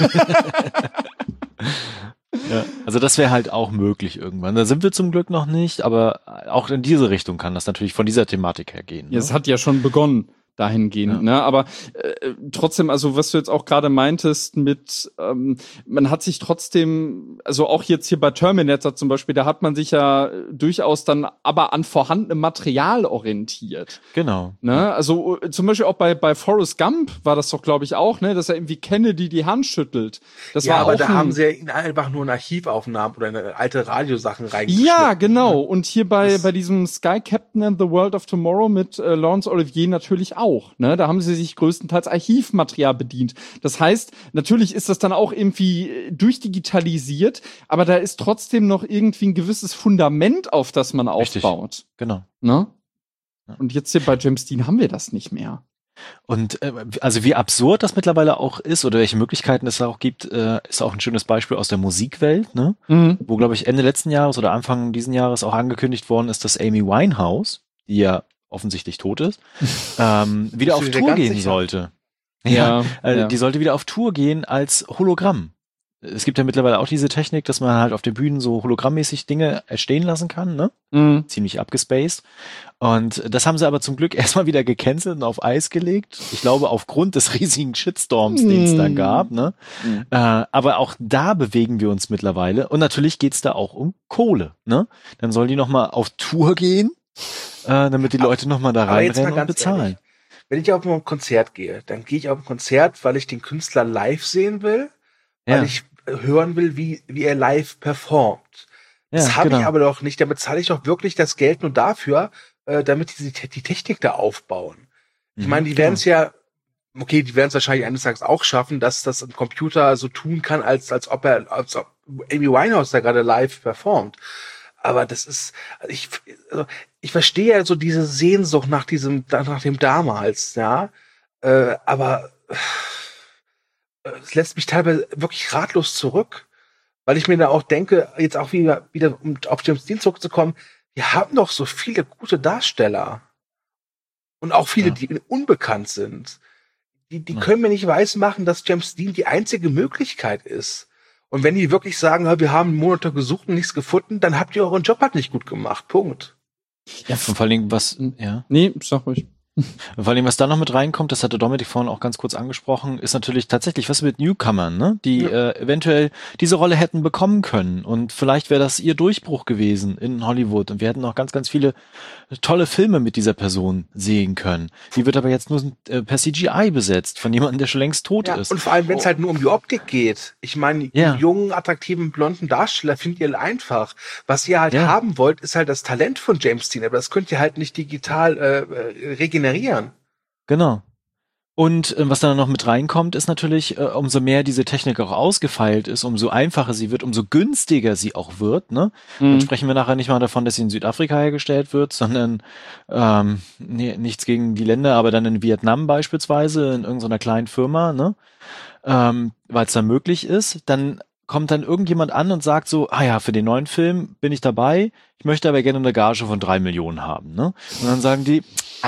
Ja, also das wäre halt auch möglich irgendwann. Da sind wir zum Glück noch nicht, aber auch in diese Richtung kann das natürlich von dieser Thematik her gehen. Ne? Ja, es hat ja schon begonnen dahingehend, ne? Aber trotzdem, also was du jetzt auch gerade meintest mit, man hat sich trotzdem, also auch jetzt hier bei Terminator zum Beispiel, da hat man sich ja durchaus dann aber an vorhandenem Material orientiert. Genau. Ne? Also zum Beispiel auch bei Forrest Gump war das doch, glaube ich, auch, ne, dass er irgendwie Kennedy die Hand schüttelt. Das ja, war aber auch da haben sie ja einfach nur eine Archivaufnahmen oder eine alte Radiosachen reingeschnitten. Ja, genau. Und hier bei diesem Sky Captain and the World of Tomorrow mit Laurence Olivier natürlich auch. Ne? Da haben sie sich größtenteils Archivmaterial bedient. Das heißt, natürlich ist das dann auch irgendwie durchdigitalisiert, aber da ist trotzdem noch irgendwie ein gewisses Fundament, auf das man aufbaut. Richtig. Genau. Ne? Und jetzt hier bei James Dean haben wir das nicht mehr. Und also wie absurd das mittlerweile auch ist oder welche Möglichkeiten es auch gibt, ist auch ein schönes Beispiel aus der Musikwelt, ne? Wo, glaube ich, Ende letzten Jahres oder Anfang diesen Jahres auch angekündigt worden ist, dass Amy Winehouse, die ja offensichtlich tot ist, wieder auf du dir Tour ganz gehen sicher? sollte. Ja, ja. Die sollte wieder auf Tour gehen als Hologramm. Es gibt ja mittlerweile auch diese Technik, dass man halt auf den Bühnen so hologrammmäßig Dinge entstehen lassen kann, ne? Mhm. Ziemlich abgespaced. Und das haben sie aber zum Glück erstmal wieder gecancelt und auf Eis gelegt. Ich glaube, aufgrund des riesigen Shitstorms, den es da gab, ne? Aber auch da bewegen wir uns mittlerweile. Und natürlich geht's da auch um Kohle, ne? Dann soll die nochmal auf Tour gehen, damit die Leute nochmal da Aber jetzt mal reinrennen und ganz bezahlen. ehrlich, wenn ich auf ein Konzert gehe, dann gehe ich auf ein Konzert, weil ich den Künstler live sehen will, weil ich hören will, wie er live performt. Das habe ich aber doch nicht. Damit zahle ich doch wirklich das Geld nur dafür, damit die Technik da aufbauen. Ich meine, die werden es ja, okay, die werden es wahrscheinlich eines Tages auch schaffen, dass das ein Computer so tun kann, als ob Amy Winehouse da gerade live performt. Aber das ist, ich verstehe ja so diese Sehnsucht nach dem damals, ja. Aber es lässt mich teilweise wirklich ratlos zurück, weil ich mir da auch denke, jetzt auch wieder um auf James Dean zurückzukommen, wir haben doch so viele gute Darsteller und auch viele, die unbekannt sind. Die können mir nicht weismachen, dass James Dean die einzige Möglichkeit ist. Und wenn die wirklich sagen, wir haben Monate gesucht und nichts gefunden, dann habt ihr euren Job halt nicht gut gemacht. Punkt. Ja, und vor allem, Nee, sag ruhig. Vor allem, was da noch mit reinkommt, das hatte Dominik vorhin auch ganz kurz angesprochen, ist natürlich tatsächlich was mit Newcomern, ne? Die eventuell diese Rolle hätten bekommen können. Und vielleicht wäre das ihr Durchbruch gewesen in Hollywood. Und wir hätten auch ganz, ganz viele tolle Filme mit dieser Person sehen können. Die wird aber jetzt nur per CGI besetzt, von jemandem, der schon längst tot ist. Und vor allem, wenn es halt nur um die Optik geht. Ich meine, die jungen, attraktiven, blonden Darsteller findet ihr einfach. Was ihr halt haben wollt, ist halt das Talent von James Dean. Aber das könnt ihr halt nicht digital regenerieren. Genau. Und was dann noch mit reinkommt, ist natürlich, umso mehr diese Technik auch ausgefeilt ist, umso einfacher sie wird, umso günstiger sie auch wird. Ne? Dann sprechen wir nachher nicht mal davon, dass sie in Südafrika hergestellt wird, sondern nichts gegen die Länder, aber dann in Vietnam beispielsweise, in irgendeiner kleinen Firma, ne? Weil es da möglich ist. Dann kommt dann irgendjemand an und sagt so, für den neuen Film bin ich dabei, ich möchte aber gerne eine Gage von 3 Millionen haben, ne? Und dann sagen die,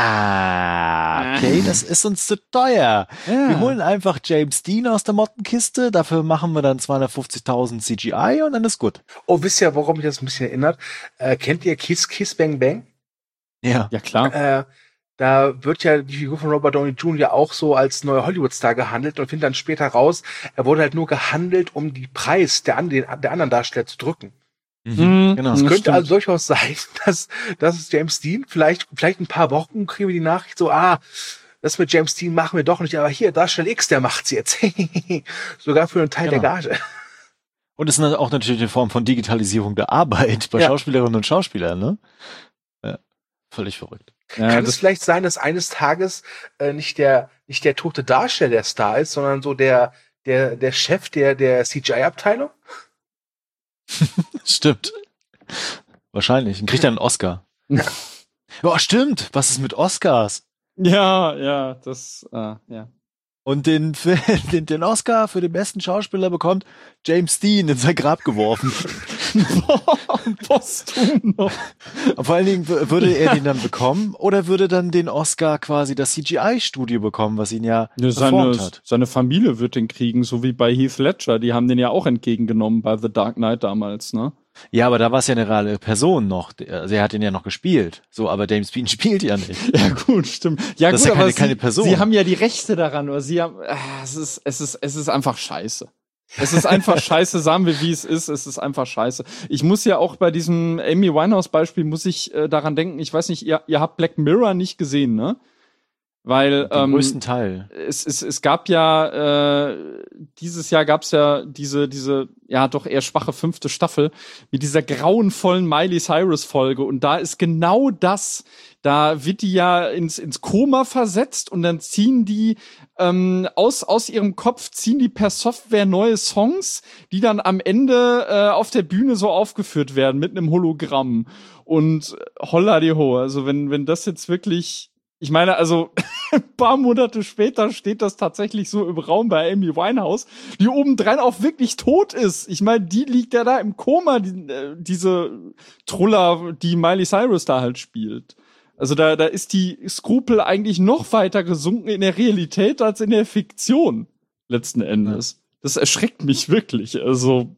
okay, das ist uns zu teuer. Ja. Wir holen einfach James Dean aus der Mottenkiste, dafür machen wir dann 250.000 CGI und dann ist gut. Oh, wisst ihr, worum mich das ein bisschen erinnert? Kennt ihr Kiss Kiss Bang Bang? Ja, klar. Da wird ja die Figur von Robert Downey Jr. auch so als neuer Hollywood-Star gehandelt und findet dann später raus, er wurde halt nur gehandelt, um die Preis der anderen Darsteller zu drücken. Genau. Es könnte also durchaus sein, dass James Dean vielleicht ein paar Wochen kriegen wir die Nachricht so, das mit James Dean machen wir doch nicht, aber hier, Darsteller X, der macht's jetzt. Sogar für einen Teil der Gage. Und es ist auch natürlich eine Form von Digitalisierung der Arbeit bei Schauspielerinnen und Schauspielern, ne? Ja, völlig verrückt. Ja, kann es vielleicht sein, dass eines Tages nicht der tote Darsteller der Star ist, sondern so der Chef der CGI-Abteilung? Stimmt. Wahrscheinlich. Und kriegt dann einen Oscar. Boah, stimmt. Was ist mit Oscars? Ja, Und den Oscar für den besten Schauspieler bekommt James Dean in sein Grab geworfen. Posthum noch. Vor allen Dingen, würde er den dann bekommen oder würde dann den Oscar quasi das CGI-Studio bekommen, was ihn performt hat? Seine Familie wird den kriegen, so wie bei Heath Ledger. Die haben den ja auch entgegengenommen bei The Dark Knight damals, ne? Ja, aber da war es ja eine reale Person noch. Also er hat ihn ja noch gespielt. So, aber James Dean spielt ja nicht. Ja, gut, stimmt. Ja, das gut, ist ja aber keine Person. Sie haben ja die Rechte daran, oder sie haben, es ist einfach scheiße. Es ist einfach scheiße, sagen wir, wie es ist einfach scheiße. Ich muss ja auch bei diesem Amy Winehouse-Beispiel muss ich daran denken, ich weiß nicht, ihr habt Black Mirror nicht gesehen, ne? Weil den größten Teil. Es gab ja dieses Jahr gab's ja diese ja doch eher schwache 5. Staffel mit dieser grauenvollen Miley Cyrus Folge und da ist genau das, da wird die ja ins Koma versetzt und dann ziehen die aus ihrem Kopf ziehen die per Software neue Songs, die dann am Ende auf der Bühne so aufgeführt werden mit einem Hologramm und holla die ho, also wenn das jetzt wirklich, ich meine, also ein paar Monate später steht das tatsächlich so im Raum bei Amy Winehouse, die obendrein auch wirklich tot ist. Ich meine, die liegt ja da im Koma, diese Truller, die Miley Cyrus da halt spielt. Also da ist die Skrupel eigentlich noch weiter gesunken in der Realität als in der Fiktion, letzten Endes. Ja. Das erschreckt mich wirklich, also.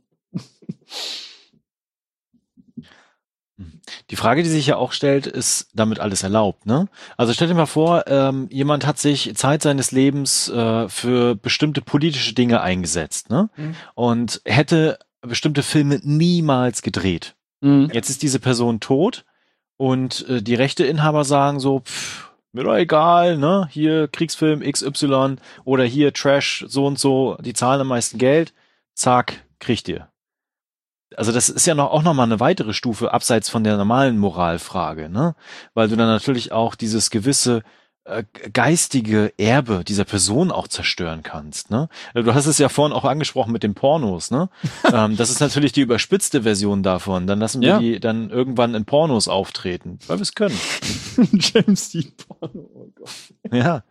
Die Frage, die sich ja auch stellt, ist damit alles erlaubt, ne? Also stell dir mal vor, jemand hat sich Zeit seines Lebens für bestimmte politische Dinge eingesetzt, ne? Und hätte bestimmte Filme niemals gedreht. Jetzt ist diese Person tot und die Rechteinhaber sagen so, mir doch egal, ne? Hier Kriegsfilm XY oder hier Trash so und so, die zahlen am meisten Geld, zack, kriegt ihr. Also das ist ja auch noch mal eine weitere Stufe abseits von der normalen Moralfrage, ne? Weil du dann natürlich auch dieses gewisse geistige Erbe dieser Person auch zerstören kannst, ne? Du hast es ja vorhin auch angesprochen mit den Pornos, ne? Das ist natürlich die überspitzte Version davon. Dann lassen wir die dann irgendwann in Pornos auftreten, weil wir es können. James Dean Porno, oh Gott. Ja.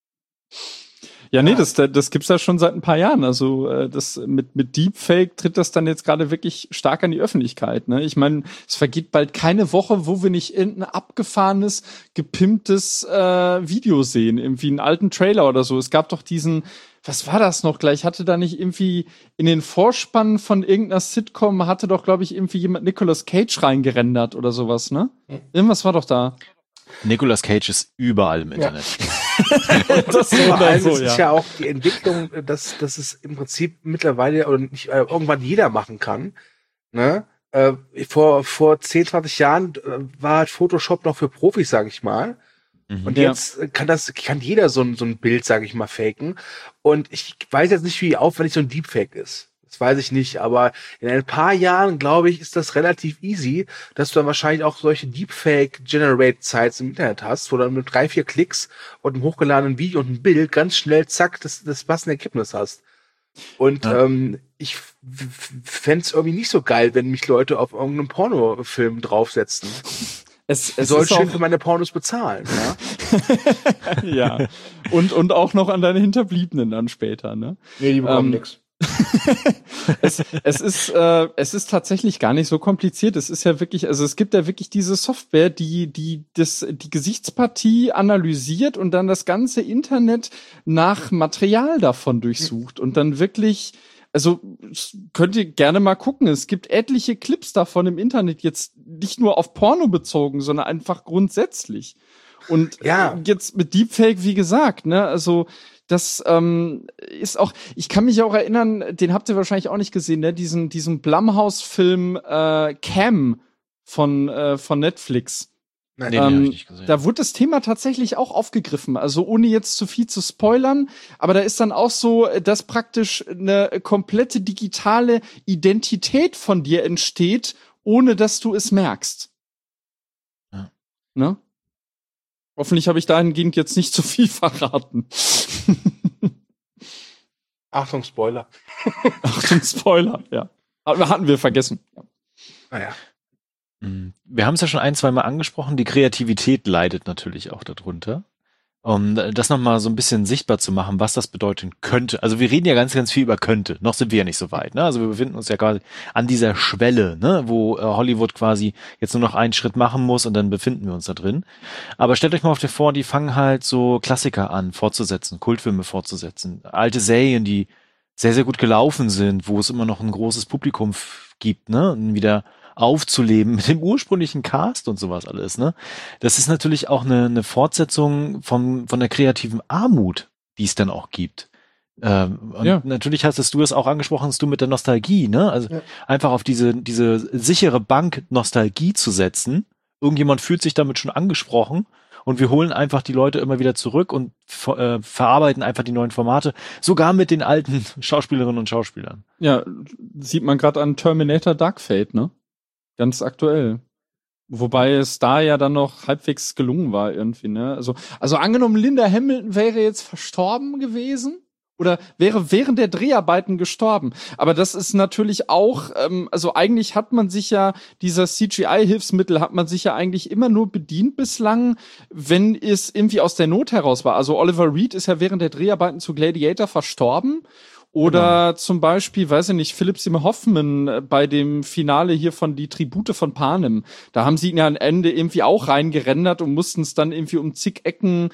Ja, nee, das gibt's ja schon seit ein paar Jahren. Also das mit Deepfake tritt das dann jetzt gerade wirklich stark an die Öffentlichkeit. Ne? Ich meine, es vergeht bald keine Woche, wo wir nicht irgendein abgefahrenes, gepimptes Video sehen, irgendwie einen alten Trailer oder so. Es gab doch diesen, was war das noch gleich? Hatte da nicht irgendwie in den Vorspann von irgendeiner Sitcom, hatte doch, glaube ich, irgendwie jemand Nicolas Cage reingerendert oder sowas, ne? Irgendwas war doch da. Nicolas Cage ist überall im Internet. Das ist ja auch die Entwicklung, dass es im Prinzip mittlerweile oder nicht, irgendwann jeder machen kann. Ne? Vor 10, 20 Jahren war halt Photoshop noch für Profis, sag ich mal. Und jetzt kann jeder so ein Bild, sag ich mal, faken. Und ich weiß jetzt nicht, wie aufwendig so ein Deepfake ist. Das weiß ich nicht, aber in ein paar Jahren, glaube ich, ist das relativ easy, dass du dann wahrscheinlich auch solche Deepfake-Generate-Sites im Internet hast, wo du dann mit 3, 4 Klicks und einem hochgeladenen Video und ein Bild ganz schnell, zack, das passende Ergebnis hast. Und ich fände es irgendwie nicht so geil, wenn mich Leute auf irgendeinem Pornofilm draufsetzen. Es soll schön für meine Pornos bezahlen, ja? Ja. Und auch noch an deine Hinterbliebenen dann später, ne? Nee, die bekommen nix. Es ist tatsächlich gar nicht so kompliziert. Es ist ja wirklich, also es gibt ja wirklich diese Software, die Gesichtspartie analysiert und dann das ganze Internet nach Material davon durchsucht und dann wirklich, also könnt ihr gerne mal gucken. Es gibt etliche Clips davon im Internet, jetzt nicht nur auf Porno bezogen, sondern einfach grundsätzlich. Und jetzt mit Deepfake, wie gesagt, ne, also das ist auch, ich kann mich auch erinnern, den habt ihr wahrscheinlich auch nicht gesehen, ne? Diesen Blumhouse-Film Cam von Netflix. Nein, den hab ich nicht gesehen. Da wurde das Thema tatsächlich auch aufgegriffen, also ohne jetzt zu viel zu spoilern, aber da ist dann auch so, dass praktisch eine komplette digitale Identität von dir entsteht, ohne dass du es merkst. Ja. Ne? Hoffentlich habe ich dahingehend jetzt nicht zu viel verraten. Achtung, Spoiler. Achtung, Spoiler, ja. Hatten wir vergessen. Ja. Naja. Wir haben es ja schon 1, 2 Mal angesprochen, die Kreativität leidet natürlich auch darunter. Um das nochmal so ein bisschen sichtbar zu machen, was das bedeuten könnte. Also wir reden ja ganz, ganz viel über könnte. Noch sind wir ja nicht so weit, ne? Also wir befinden uns ja quasi an dieser Schwelle, ne? Wo Hollywood quasi jetzt nur noch einen Schritt machen muss und dann befinden wir uns da drin. Aber stellt euch mal vor, die fangen halt so Klassiker an, fortzusetzen, Kultfilme fortzusetzen. Alte Serien, die sehr, sehr gut gelaufen sind, wo es immer noch ein großes Publikum gibt, ne? Und wieder aufzuleben mit dem ursprünglichen Cast und sowas alles, ne? Das ist natürlich auch eine Fortsetzung von der kreativen Armut, die es dann auch gibt. Und natürlich hattest du es auch angesprochen, du mit der Nostalgie, ne? Also einfach auf diese sichere Bank Nostalgie zu setzen. Irgendjemand fühlt sich damit schon angesprochen und wir holen einfach die Leute immer wieder zurück und verarbeiten einfach die neuen Formate, sogar mit den alten Schauspielerinnen und Schauspielern. Ja, sieht man gerade an Terminator Dark Fate, ne? Ganz aktuell. Wobei es da ja dann noch halbwegs gelungen war irgendwie, ne? Also angenommen, Linda Hamilton wäre jetzt verstorben gewesen oder wäre während der Dreharbeiten gestorben. Aber das ist natürlich auch, also eigentlich hat man sich ja, dieser CGI-Hilfsmittel hat man sich ja eigentlich immer nur bedient bislang, wenn es irgendwie aus der Not heraus war. Also Oliver Reed ist ja während der Dreharbeiten zu Gladiator verstorben. Oder zum Beispiel, weiß ich nicht, Philip Seymour Hoffman bei dem Finale hier von Die Tribute von Panem. Da haben sie ihn ja am Ende irgendwie auch reingerendert und mussten es dann irgendwie um zig Ecken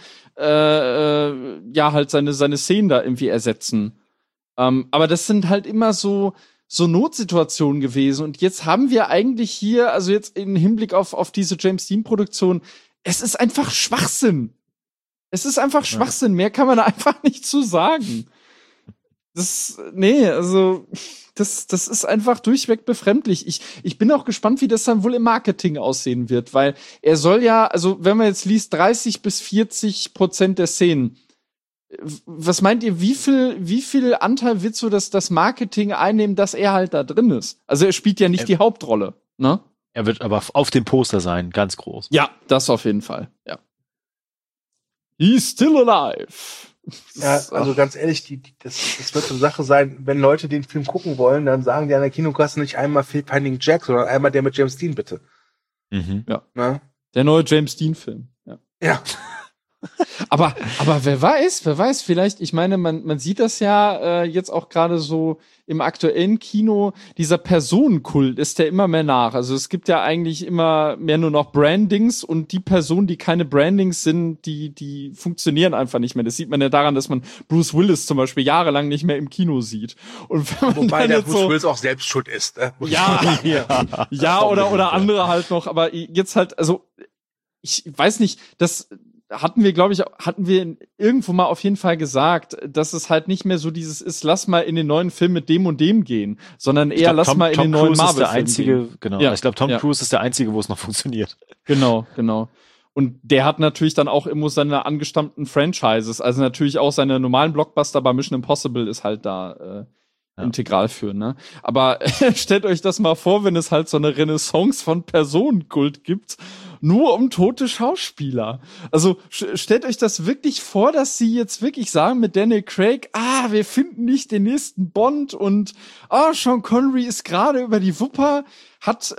halt seine Szenen da irgendwie ersetzen. Aber das sind halt immer so Notsituationen gewesen. Und jetzt haben wir eigentlich hier, also jetzt im Hinblick auf diese James Dean-Produktion, es ist einfach Schwachsinn. Es ist einfach Schwachsinn. Mehr kann man da einfach nicht zu sagen. Das ist einfach durchweg befremdlich. Ich bin auch gespannt, wie das dann wohl im Marketing aussehen wird, weil er soll ja, also wenn man jetzt liest, 30-40% der Szenen. Was meint ihr, wie viel Anteil wird so das Marketing einnehmen, dass er halt da drin ist? Also er spielt ja nicht die Hauptrolle, ne? Er wird aber auf dem Poster sein, ganz groß. Ja, das auf jeden Fall, ja. He's still alive. Ja, also ganz ehrlich, das wird so eine Sache sein, wenn Leute den Film gucken wollen, dann sagen die an der Kinokasse nicht einmal Finding Jack, sondern einmal der mit James Dean, bitte. Mhm. Ja. Na? Der neue James Dean-Film. Ja. Aber wer weiß, vielleicht, ich meine, man sieht das ja jetzt auch gerade so im aktuellen Kino, dieser Personenkult ist der immer mehr nach. Also es gibt ja eigentlich immer mehr nur noch Brandings und die Personen, die keine Brandings sind, die funktionieren einfach nicht mehr. Das sieht man ja daran, dass man Bruce Willis zum Beispiel jahrelang nicht mehr im Kino sieht. Und wenn man wobei der jetzt Bruce Willis auch selbst schuld ist. Ja, oder andere halt noch, aber jetzt halt, also ich weiß nicht, das hatten wir irgendwo mal auf jeden Fall gesagt, dass es halt nicht mehr so dieses ist, lass mal in den neuen Film mit dem und dem gehen, sondern eher lass mal in den neuen Marvel-Film gehen. Genau. Ja. Ich glaube, Tom Cruise ist der Einzige, wo es noch funktioniert. Genau. Und der hat natürlich dann auch immer seine angestammten Franchises, also natürlich auch seine normalen Blockbuster, bei Mission Impossible ist halt da integral für, ne? Aber stellt euch das mal vor, wenn es halt so eine Renaissance von Personenkult gibt, nur um tote Schauspieler. Also stellt euch das wirklich vor, dass sie jetzt wirklich sagen mit Daniel Craig, wir finden nicht den nächsten Bond und Sean Connery ist gerade über die Wupper, hat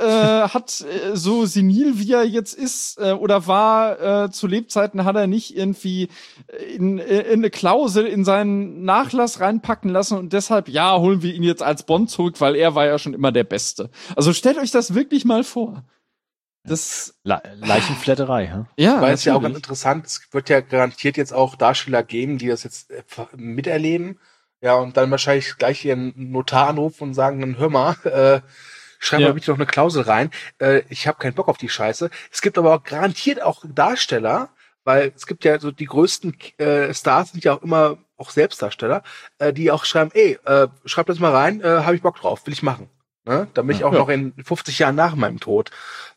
so senil wie er jetzt ist oder war zu Lebzeiten, hat er nicht irgendwie in eine Klausel in seinen Nachlass reinpacken lassen und deshalb holen wir ihn jetzt als Bond zurück, weil er war ja schon immer der Beste. Also stellt euch das wirklich mal vor. Das Leichenflatterei, hä? Ja, weil es ja auch ganz interessant, es wird ja garantiert jetzt auch Darsteller geben, die das jetzt miterleben, ja, und dann wahrscheinlich gleich ihren Notar anrufen und sagen, dann hör mal, schreib mal bitte noch eine Klausel rein, ich habe keinen Bock auf die Scheiße. Es gibt aber auch garantiert auch Darsteller, weil es gibt ja so die größten Stars sind ja auch immer auch Selbstdarsteller, die auch schreiben, schreib das mal rein, habe ich Bock drauf, will ich machen. Ne? Damit ich auch noch in 50 Jahren nach meinem Tod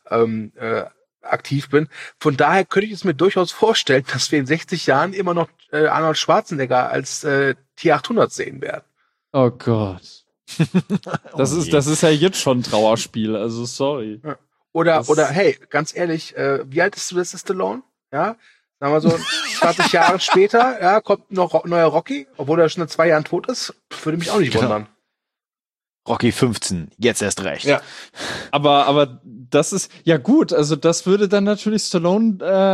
aktiv bin. Von daher könnte ich es mir durchaus vorstellen, dass wir in 60 Jahren immer noch Arnold Schwarzenegger als T-800 sehen werden. Oh Gott. Das ist ja jetzt schon ein Trauerspiel, also sorry. Ja. Oder hey, ganz ehrlich, wie alt ist Sylvester Stallone? Ja, sagen wir so 20 Jahre später, kommt noch neuer Rocky, obwohl er schon seit 2 Jahren tot ist, würde mich auch nicht wundern. Rocky 15, jetzt erst recht. Ja. Aber das ist, ja gut, also das würde dann natürlich Stallone,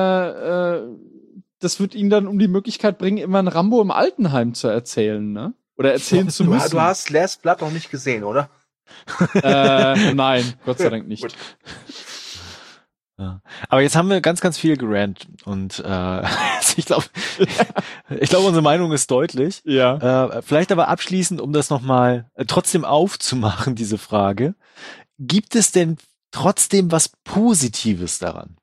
das wird ihn dann um die Möglichkeit bringen, immer ein Rambo im Altenheim zu erzählen, ne? Oder erzählen zu müssen. Du hast Last Blood noch nicht gesehen, oder? Nein, Gott sei Dank nicht. Gut. Ja. Aber jetzt haben wir ganz, ganz viel gerannt und ich glaube, unsere Meinung ist deutlich. Ja. Vielleicht aber abschließend, um das nochmal trotzdem aufzumachen, diese Frage. Gibt es denn trotzdem was Positives daran?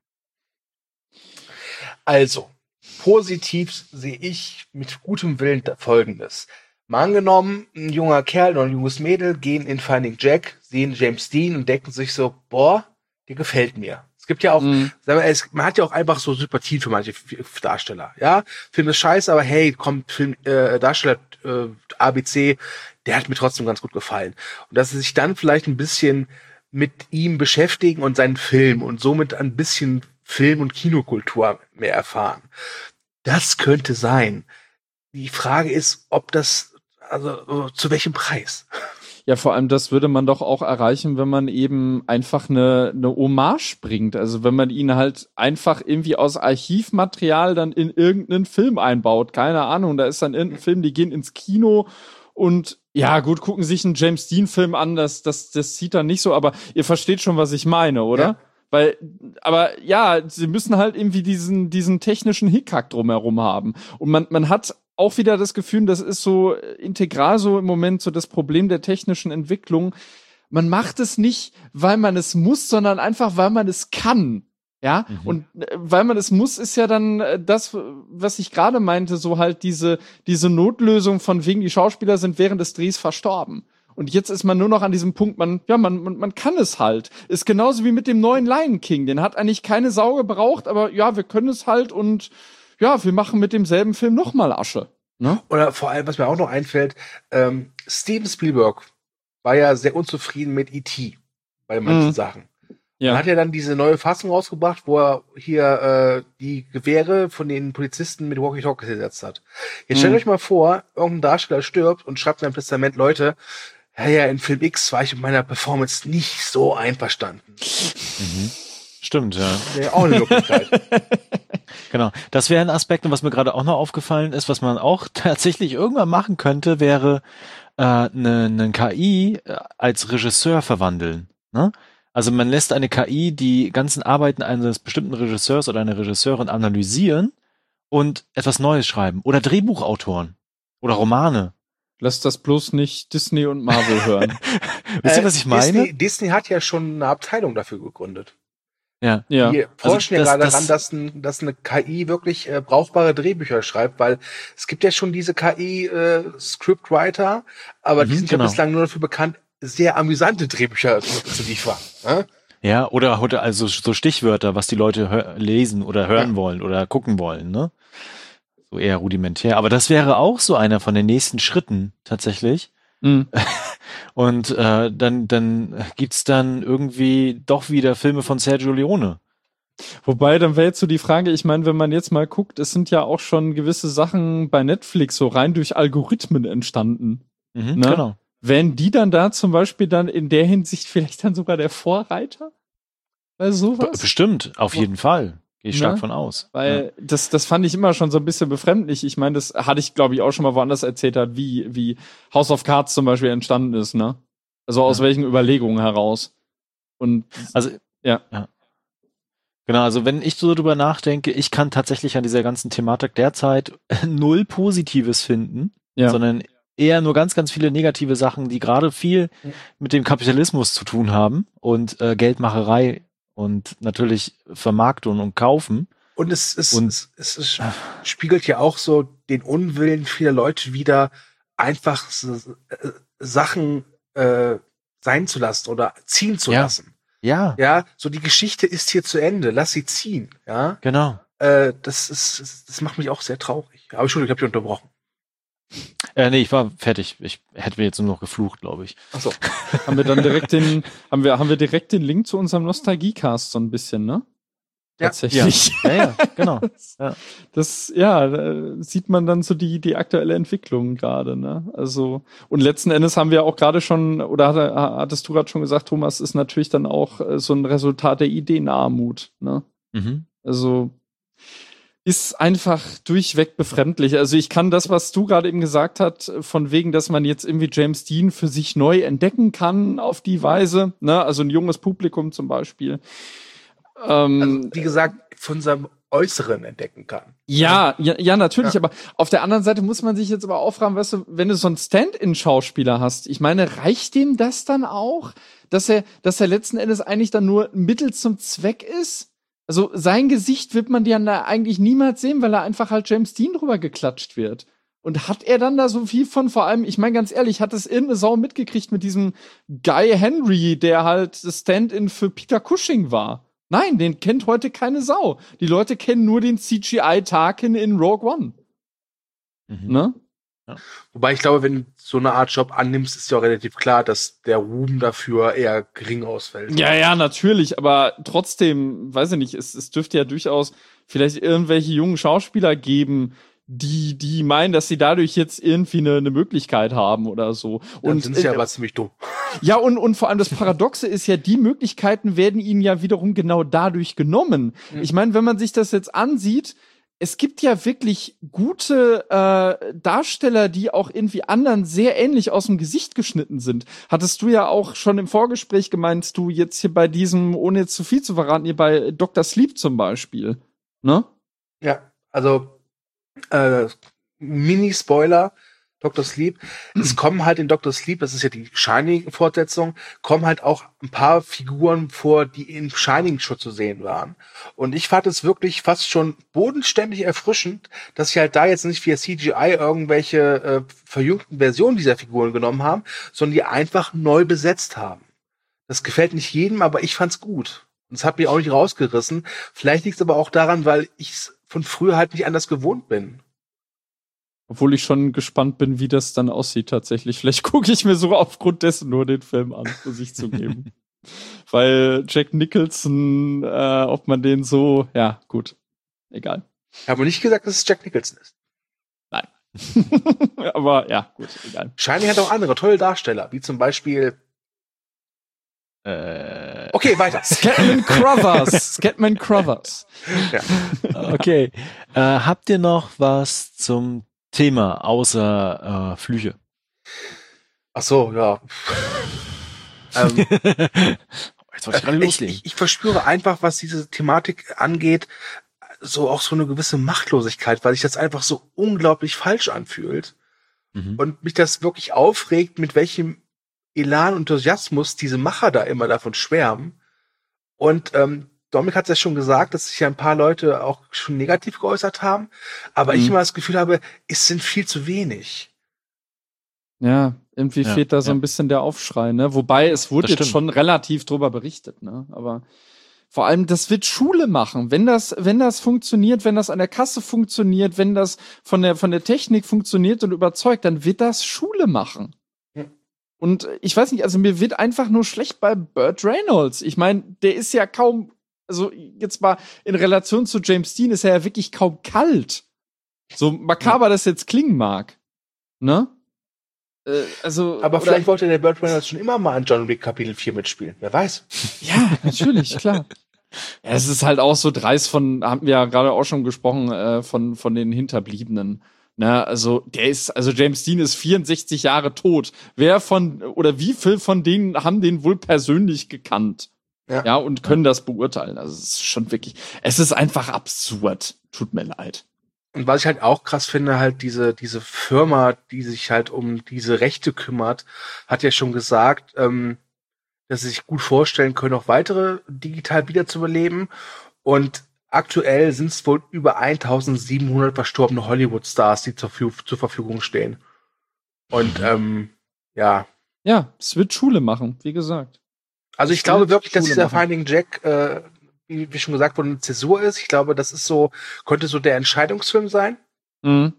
Also, positiv sehe ich mit gutem Willen Folgendes. Mal angenommen, ein junger Kerl oder ein junges Mädel gehen in Finding Jack, sehen James Dean und denken sich so, boah, der gefällt mir. Es gibt ja auch, man hat ja auch einfach so Sympathien für manche Darsteller, ja. Film ist scheiße, aber hey, kommt Darsteller ABC, der hat mir trotzdem ganz gut gefallen. Und dass sie sich dann vielleicht ein bisschen mit ihm beschäftigen und seinen Film und somit ein bisschen Film- und Kinokultur mehr erfahren. Das könnte sein. Die Frage ist, ob das, also zu welchem Preis? Ja, vor allem das würde man doch auch erreichen, wenn man eben einfach eine Hommage bringt. Also wenn man ihn halt einfach irgendwie aus Archivmaterial dann in irgendeinen Film einbaut. Keine Ahnung, da ist dann irgendein Film, die gehen ins Kino Und ja, gut, gucken sich einen James Dean-Film an, das sieht dann nicht so, aber ihr versteht schon, was ich meine, oder? Ja. Aber ja, sie müssen halt irgendwie diesen technischen Hickhack drumherum haben. Und man hat auch wieder das Gefühl, das ist so integral so im Moment so das Problem der technischen Entwicklung. Man macht es nicht, weil man es muss, sondern einfach, weil man es kann. Ja, und weil man es muss, ist ja dann das, was ich gerade meinte, so halt diese Notlösung von wegen, die Schauspieler sind während des Drehs verstorben. Und jetzt ist man nur noch an diesem Punkt, man kann es halt. Ist genauso wie mit dem neuen Lion King. Den hat eigentlich keine Sau gebraucht, aber ja, wir können es halt und ja, wir machen mit demselben Film nochmal Asche. Ne? Oder vor allem, was mir auch noch einfällt, Steven Spielberg war ja sehr unzufrieden mit E.T. bei manchen Sachen. Ja. Man hat ja dann diese neue Fassung rausgebracht, wo er hier die Gewehre von den Polizisten mit Walkie-Talkies ersetzt hat. Jetzt stellt euch mal vor, irgendein Darsteller stirbt und schreibt in seinem Testament, Leute, ja, in Film X war ich mit meiner Performance nicht so einverstanden. Stimmt, ja. Wäre auch eine Möglichkeit. Genau. Das wäre ein Aspekt, und was mir gerade auch noch aufgefallen ist, was man auch tatsächlich irgendwann machen könnte, wäre eine KI als Regisseur verwandeln. Ne? Also man lässt eine KI die ganzen Arbeiten eines bestimmten Regisseurs oder einer Regisseurin analysieren und etwas Neues schreiben. Oder Drehbuchautoren. Oder Romane. Lass das bloß nicht Disney und Marvel hören. Wisst ihr, was ich meine? Disney hat ja schon eine Abteilung dafür gegründet. Ja. Die forschen ja gerade daran, dass eine KI wirklich brauchbare Drehbücher schreibt, weil es gibt ja schon diese KI-Scriptwriter, aber die sind ja bislang nur dafür bekannt, sehr amüsante Drehbücher zu liefern. Ja, oder also so Stichwörter, was die Leute lesen oder hören wollen oder gucken wollen, ne? So eher rudimentär. Aber das wäre auch so einer von den nächsten Schritten tatsächlich. Und dann gibt's dann irgendwie doch wieder Filme von Sergio Leone. Wobei, dann wäre jetzt so die Frage, ich meine, wenn man jetzt mal guckt, es sind ja auch schon gewisse Sachen bei Netflix so rein durch Algorithmen entstanden. Ne? Genau. Wären die dann da zum Beispiel dann in der Hinsicht vielleicht dann sogar der Vorreiter? Bei sowas? Bestimmt, auf jeden Fall. Gehe ich stark von aus. Weil das fand ich immer schon so ein bisschen befremdlich. Ich meine, das hatte ich, glaube ich, auch schon mal woanders erzählt, wie House of Cards zum Beispiel entstanden ist, ne? Also aus welchen Überlegungen heraus. Und also ja. Genau, also wenn ich so drüber nachdenke, ich kann tatsächlich an dieser ganzen Thematik derzeit null Positives finden, sondern eher nur ganz, ganz viele negative Sachen, die gerade viel mit dem Kapitalismus zu tun haben und Geldmacherei und natürlich Vermarktung und Kaufen. Und es spiegelt ja auch so den Unwillen vieler Leute wieder, einfach Sachen sein zu lassen oder ziehen zu lassen. Ja. Ja, so die Geschichte ist hier zu Ende, lass sie ziehen. Ja. Genau. Das macht mich auch sehr traurig. Aber Entschuldigung, ich habe dich unterbrochen. Nee, ich war fertig. Ich hätte mir jetzt nur noch geflucht, glaube ich. Ach so. Haben wir dann direkt haben wir direkt den Link zu unserem Nostalgiecast so ein bisschen, ne? Ja. Tatsächlich. Ja, genau. Ja. Das, da sieht man dann so die aktuelle Entwicklung gerade, ne? Also, und letzten Endes haben wir auch gerade schon, oder hattest du gerade schon gesagt, Thomas, ist natürlich dann auch so ein Resultat der Ideenarmut, ne? Also, ist einfach durchweg befremdlich. Also ich kann das, was du gerade eben gesagt hast, von wegen, dass man jetzt irgendwie James Dean für sich neu entdecken kann auf die Weise, ne? Also ein junges Publikum zum Beispiel. Also, wie gesagt, von seinem Äußeren entdecken kann. Ja, natürlich, aber auf der anderen Seite muss man sich jetzt aber auch fragen, weißt du, wenn du so einen Stand-in-Schauspieler hast, ich meine, reicht dem das dann auch, dass er letzten Endes eigentlich dann nur Mittel zum Zweck ist? Also sein Gesicht wird man dann da eigentlich niemals sehen, weil er einfach halt James Dean drüber geklatscht wird. Und hat er dann da so viel von, vor allem, ich meine ganz ehrlich, hat es irgendeine Sau mitgekriegt mit diesem Guy Henry, der halt das Stand-in für Peter Cushing war? Nein, den kennt heute keine Sau. Die Leute kennen nur den CGI-Tarkin in Rogue One. Ne? Ja. Wobei ich glaube, wenn du so eine Art Job annimmst, ist ja auch relativ klar, dass der Ruhm dafür eher gering ausfällt. Ja, natürlich, aber trotzdem, weiß ich nicht, es dürfte ja durchaus vielleicht irgendwelche jungen Schauspieler geben, die meinen, dass sie dadurch jetzt irgendwie eine Möglichkeit haben oder so. Und sind sie ja aber ziemlich dumm. Ja, und vor allem das Paradoxe ist ja, die Möglichkeiten werden ihnen ja wiederum genau dadurch genommen. Ich meine, wenn man sich das jetzt ansieht, es gibt ja wirklich gute Darsteller, die auch irgendwie anderen sehr ähnlich aus dem Gesicht geschnitten sind. Hattest du ja auch schon im Vorgespräch gemeint, du jetzt hier bei diesem, ohne jetzt zu viel zu verraten, hier bei Dr. Sleep zum Beispiel, ne? Ja, also Mini-Spoiler, Dr. Sleep. Es kommen halt in Dr. Sleep, das ist ja die Shining-Fortsetzung, kommen halt auch ein paar Figuren vor, die in Shining schon zu sehen waren. Und ich fand es wirklich fast schon bodenständig erfrischend, dass sie halt da jetzt nicht via CGI irgendwelche verjüngten Versionen dieser Figuren genommen haben, sondern die einfach neu besetzt haben. Das gefällt nicht jedem, aber ich fand's gut. Und das hat mich auch nicht rausgerissen. Vielleicht liegt es aber auch daran, weil ich es von früher halt nicht anders gewohnt bin. Obwohl ich schon gespannt bin, wie das dann aussieht tatsächlich. Vielleicht gucke ich mir sogar aufgrund dessen nur den Film an, muss ich zugeben. Weil Jack Nicholson, ob man den so, ja, gut, egal. Ich habe nicht gesagt, dass es Jack Nicholson ist. Nein. Aber ja, gut, egal. Shining hat auch andere tolle Darsteller, wie zum Beispiel okay, weiter. Scatman Crothers. Ja. Okay. Habt ihr noch was zum Thema außer Flüche? Ach so, ja. Jetzt wollte ich gerade loslegen. Ich verspüre einfach, was diese Thematik angeht, so auch so eine gewisse Machtlosigkeit, weil sich das einfach so unglaublich falsch anfühlt. Und mich das wirklich aufregt, mit welchem Elan und Enthusiasmus diese Macher da immer davon schwärmen. Und Dominik hat es ja schon gesagt, dass sich ja ein paar Leute auch schon negativ geäußert haben, aber ich immer das Gefühl habe, es sind viel zu wenig. Ja, irgendwie fehlt da so ein bisschen der Aufschrei, ne? Wobei, es wurde jetzt schon relativ drüber berichtet, ne? Aber vor allem, das wird Schule machen. Wenn das funktioniert, wenn das an der Kasse funktioniert, wenn das von der Technik funktioniert und überzeugt, dann wird das Schule machen. Und ich weiß nicht, also mir wird einfach nur schlecht bei Burt Reynolds. Ich meine, der ist ja kaum, also jetzt mal in Relation zu James Dean ist er ja wirklich kaum kalt. So makaber das jetzt klingen mag. Ne? Aber vielleicht wollte der Burt Reynolds schon immer mal an John Wick Kapitel 4 mitspielen. Wer weiß. Ja, natürlich, klar. Ja, es ist halt auch so dreist haben wir ja gerade auch schon gesprochen, von den Hinterbliebenen. Na, also James Dean ist 64 Jahre tot. Wie viel von denen haben den wohl persönlich gekannt? Ja, und können das beurteilen. Also es ist schon wirklich, es ist einfach absurd. Tut mir leid. Und was ich halt auch krass finde, halt diese Firma, die sich halt um diese Rechte kümmert, hat ja schon gesagt, dass sie sich gut vorstellen können, auch weitere digital wiederzubeleben. Und aktuell sind es wohl über 1700 verstorbene Hollywood-Stars, die zur Verfügung stehen. Und ja. Ja, es wird Schule machen, wie gesagt. Also ich glaube wirklich, dass dieser Finding Jack, wie schon gesagt wurde, eine Zäsur ist. Ich glaube, das ist könnte so der Entscheidungsfilm sein. Wenn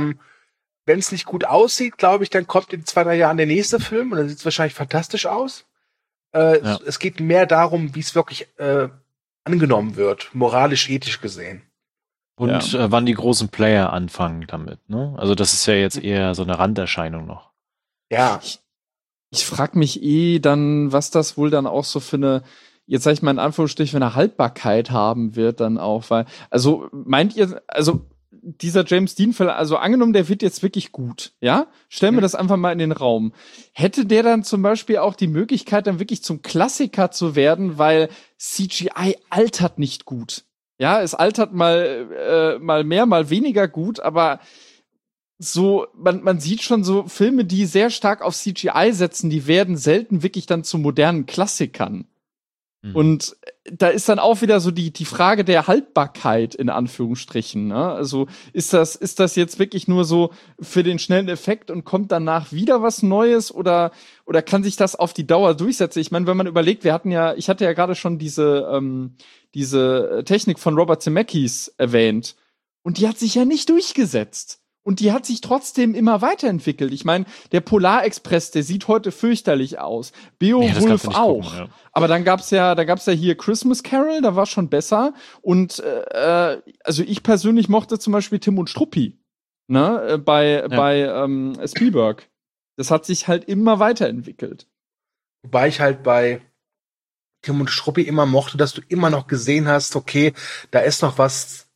es nicht gut aussieht, glaube ich, dann kommt in 2-3 Jahren der nächste Film und dann sieht es wahrscheinlich fantastisch aus. Es geht mehr darum, wie es wirklich angenommen wird, moralisch, ethisch gesehen. Und wann die großen Player anfangen damit, ne? Also das ist ja jetzt eher so eine Randerscheinung noch. Ja. Ich frag mich dann, was das wohl dann auch so für eine, jetzt sag ich mal in Anführungsstrichen, für eine Haltbarkeit haben wird dann auch, weil, also meint ihr, also dieser James Dean-Film, also angenommen, der wird jetzt wirklich gut, ja? Stellen wir das einfach mal in den Raum. Hätte der dann zum Beispiel auch die Möglichkeit, dann wirklich zum Klassiker zu werden, weil CGI altert nicht gut. Ja, es altert mal mehr, mal weniger gut, aber so, man sieht schon so Filme, die sehr stark auf CGI setzen, die werden selten wirklich dann zu modernen Klassikern. Und da ist dann auch wieder so die Frage der Haltbarkeit in Anführungsstrichen. Ne? Also ist das jetzt wirklich nur so für den schnellen Effekt und kommt danach wieder was Neues oder kann sich das auf die Dauer durchsetzen? Ich meine, wenn man überlegt, ich hatte ja gerade schon diese Technik von Robert Zemeckis erwähnt und die hat sich ja nicht durchgesetzt. Und die hat sich trotzdem immer weiterentwickelt. Ich meine, der Polarexpress, der sieht heute fürchterlich aus. Beowulf auch. Gucken, ja. Aber dann gab's ja hier Christmas Carol, da war schon besser. Und also ich persönlich mochte zum Beispiel Tim und Struppi, ne, bei Spielberg. Das hat sich halt immer weiterentwickelt. Wobei ich halt bei Tim und Struppi immer mochte, dass du immer noch gesehen hast, okay, da ist noch was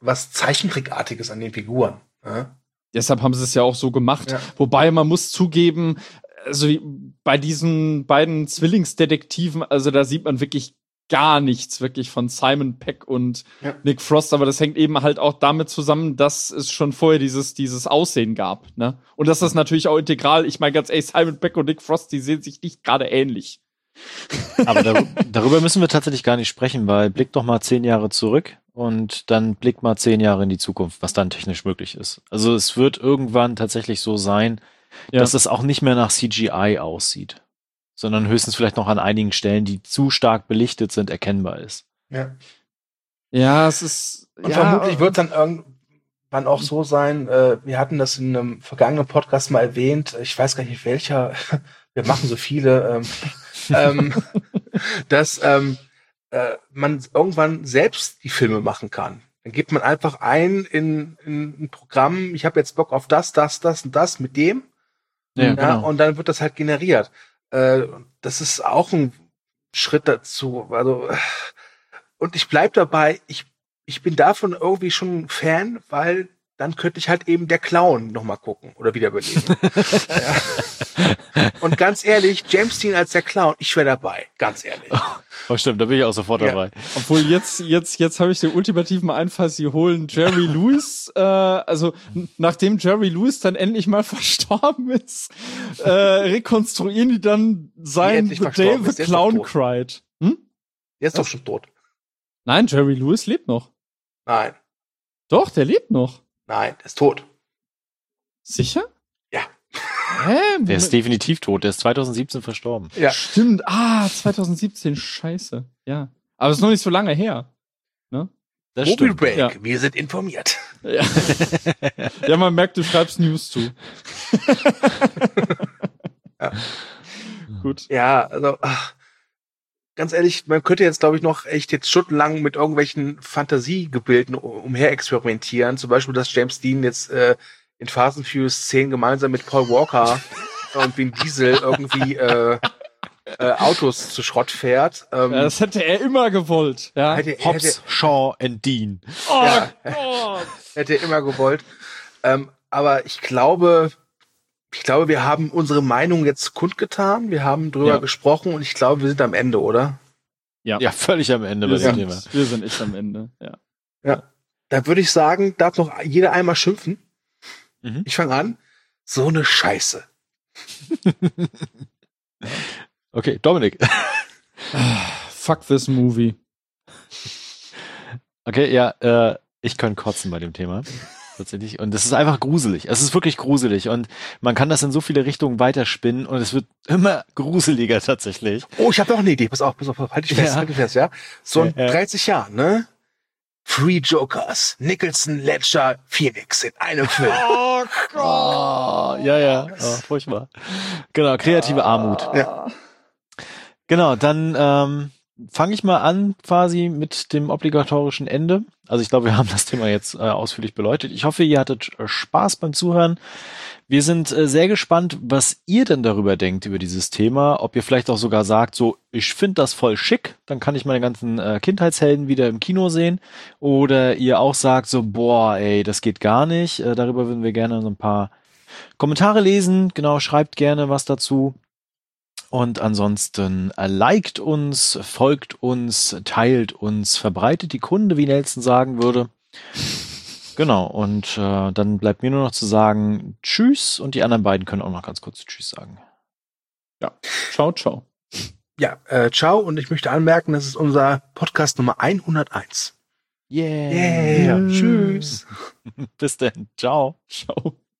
was Zeichentrickartiges an den Figuren. Ja? Deshalb haben sie es ja auch so gemacht. Ja. Wobei man muss zugeben, also bei diesen beiden Zwillingsdetektiven, also da sieht man wirklich gar nichts wirklich von Simon Pegg und Nick Frost, aber das hängt eben halt auch damit zusammen, dass es schon vorher dieses Aussehen gab, ne? Und das ist natürlich auch integral. Ich meine ganz ehrlich, Simon Pegg und Nick Frost, die sehen sich nicht gerade ähnlich. Aber darüber müssen wir tatsächlich gar nicht sprechen, weil blick doch mal 10 Jahre zurück und dann blick mal 10 Jahre in die Zukunft, was dann technisch möglich ist. Also es wird irgendwann tatsächlich so sein, dass es auch nicht mehr nach CGI aussieht, sondern höchstens vielleicht noch an einigen Stellen, die zu stark belichtet sind, erkennbar ist. Ja, es ist... Und vermutlich wird es dann irgendwann auch so sein, wir hatten das in einem vergangenen Podcast mal erwähnt, ich weiß gar nicht welcher, wir machen so viele, dass man irgendwann selbst die Filme machen kann. Dann gibt man einfach ein in ein Programm, ich habe jetzt Bock auf das und das mit dem. Ja, genau. Und dann wird das halt generiert. Das ist auch ein Schritt dazu. Also, und ich bleib dabei, ich bin davon irgendwie schon ein Fan, weil dann könnte ich halt eben der Clown nochmal gucken oder wiederbeleben. Und ganz ehrlich, James Dean als der Clown, ich wäre dabei, ganz ehrlich. Oh, stimmt, da bin ich auch sofort dabei. Obwohl jetzt habe ich den ultimativen Einfall, sie holen Jerry Lewis, also nachdem Jerry Lewis dann endlich mal verstorben ist, rekonstruieren die dann sein The Day the Clown Cried. Der ist doch schon tot. Nein, Jerry Lewis lebt noch. Nein. Doch, der lebt noch. Nein, der ist tot. Sicher? Ja. Der ist definitiv tot. Der ist 2017 verstorben. Ja. Stimmt. 2017. Scheiße. Ja. Aber es ist noch nicht so lange her. Ne? Das stimmt. Break. Ja. Wir sind informiert. Ja. Ja, man merkt, du schreibst News zu. Ja. Gut. Ja, also ganz ehrlich, man könnte jetzt, glaube ich, noch echt jetzt stundenlang mit irgendwelchen Fantasiegebilden umher experimentieren. Zum Beispiel, dass James Dean jetzt in Fast and Furious 10 gemeinsam mit Paul Walker und Vin Diesel irgendwie Autos zu Schrott fährt. Das hätte er immer gewollt. Ja. Hobbs, Shaw and Dean. Oh Gott! Hätte er immer gewollt. Aber ich glaube, wir haben unsere Meinung jetzt kundgetan. Wir haben drüber gesprochen und ich glaube, wir sind am Ende, oder? Ja, völlig am Ende bei dem Thema. Wir sind echt am Ende, ja. Da würde ich sagen, darf noch jeder einmal schimpfen. Mhm. Ich fange an. So eine Scheiße. Okay, Dominik. Fuck this movie. Okay, ja, ich kann kotzen bei dem Thema. Tatsächlich. Und es ist einfach gruselig. Es ist wirklich gruselig. Und man kann das in so viele Richtungen weiterspinnen und es wird immer gruseliger tatsächlich. Oh, ich habe noch eine Idee. Pass auf, halt dich fest, ja. So in 30 Jahren, ne? Three Jokers, Nicholson, Ledger, Phoenix in einem Film. Oh Gott. Ja. Furchtbar. Genau, kreative Armut. Ja. Genau, dann fange ich mal an quasi mit dem obligatorischen Ende. Also ich glaube, wir haben das Thema jetzt ausführlich beleuchtet. Ich hoffe, ihr hattet Spaß beim Zuhören. Wir sind sehr gespannt, was ihr denn darüber denkt, über dieses Thema. Ob ihr vielleicht auch sogar sagt, so, ich finde das voll schick, dann kann ich meine ganzen Kindheitshelden wieder im Kino sehen. Oder ihr auch sagt so, boah, ey, das geht gar nicht. Darüber würden wir gerne so ein paar Kommentare lesen. Genau, schreibt gerne was dazu. Und ansonsten liked uns, folgt uns, teilt uns, verbreitet die Kunde, wie Nelson sagen würde. Genau, und dann bleibt mir nur noch zu sagen Tschüss und die anderen beiden können auch noch ganz kurz Tschüss sagen. Ja, ciao. Ja, ciao und ich möchte anmerken, das ist unser Podcast Nummer 101. Yeah. Tschüss. Bis dann. Ciao. Ciao.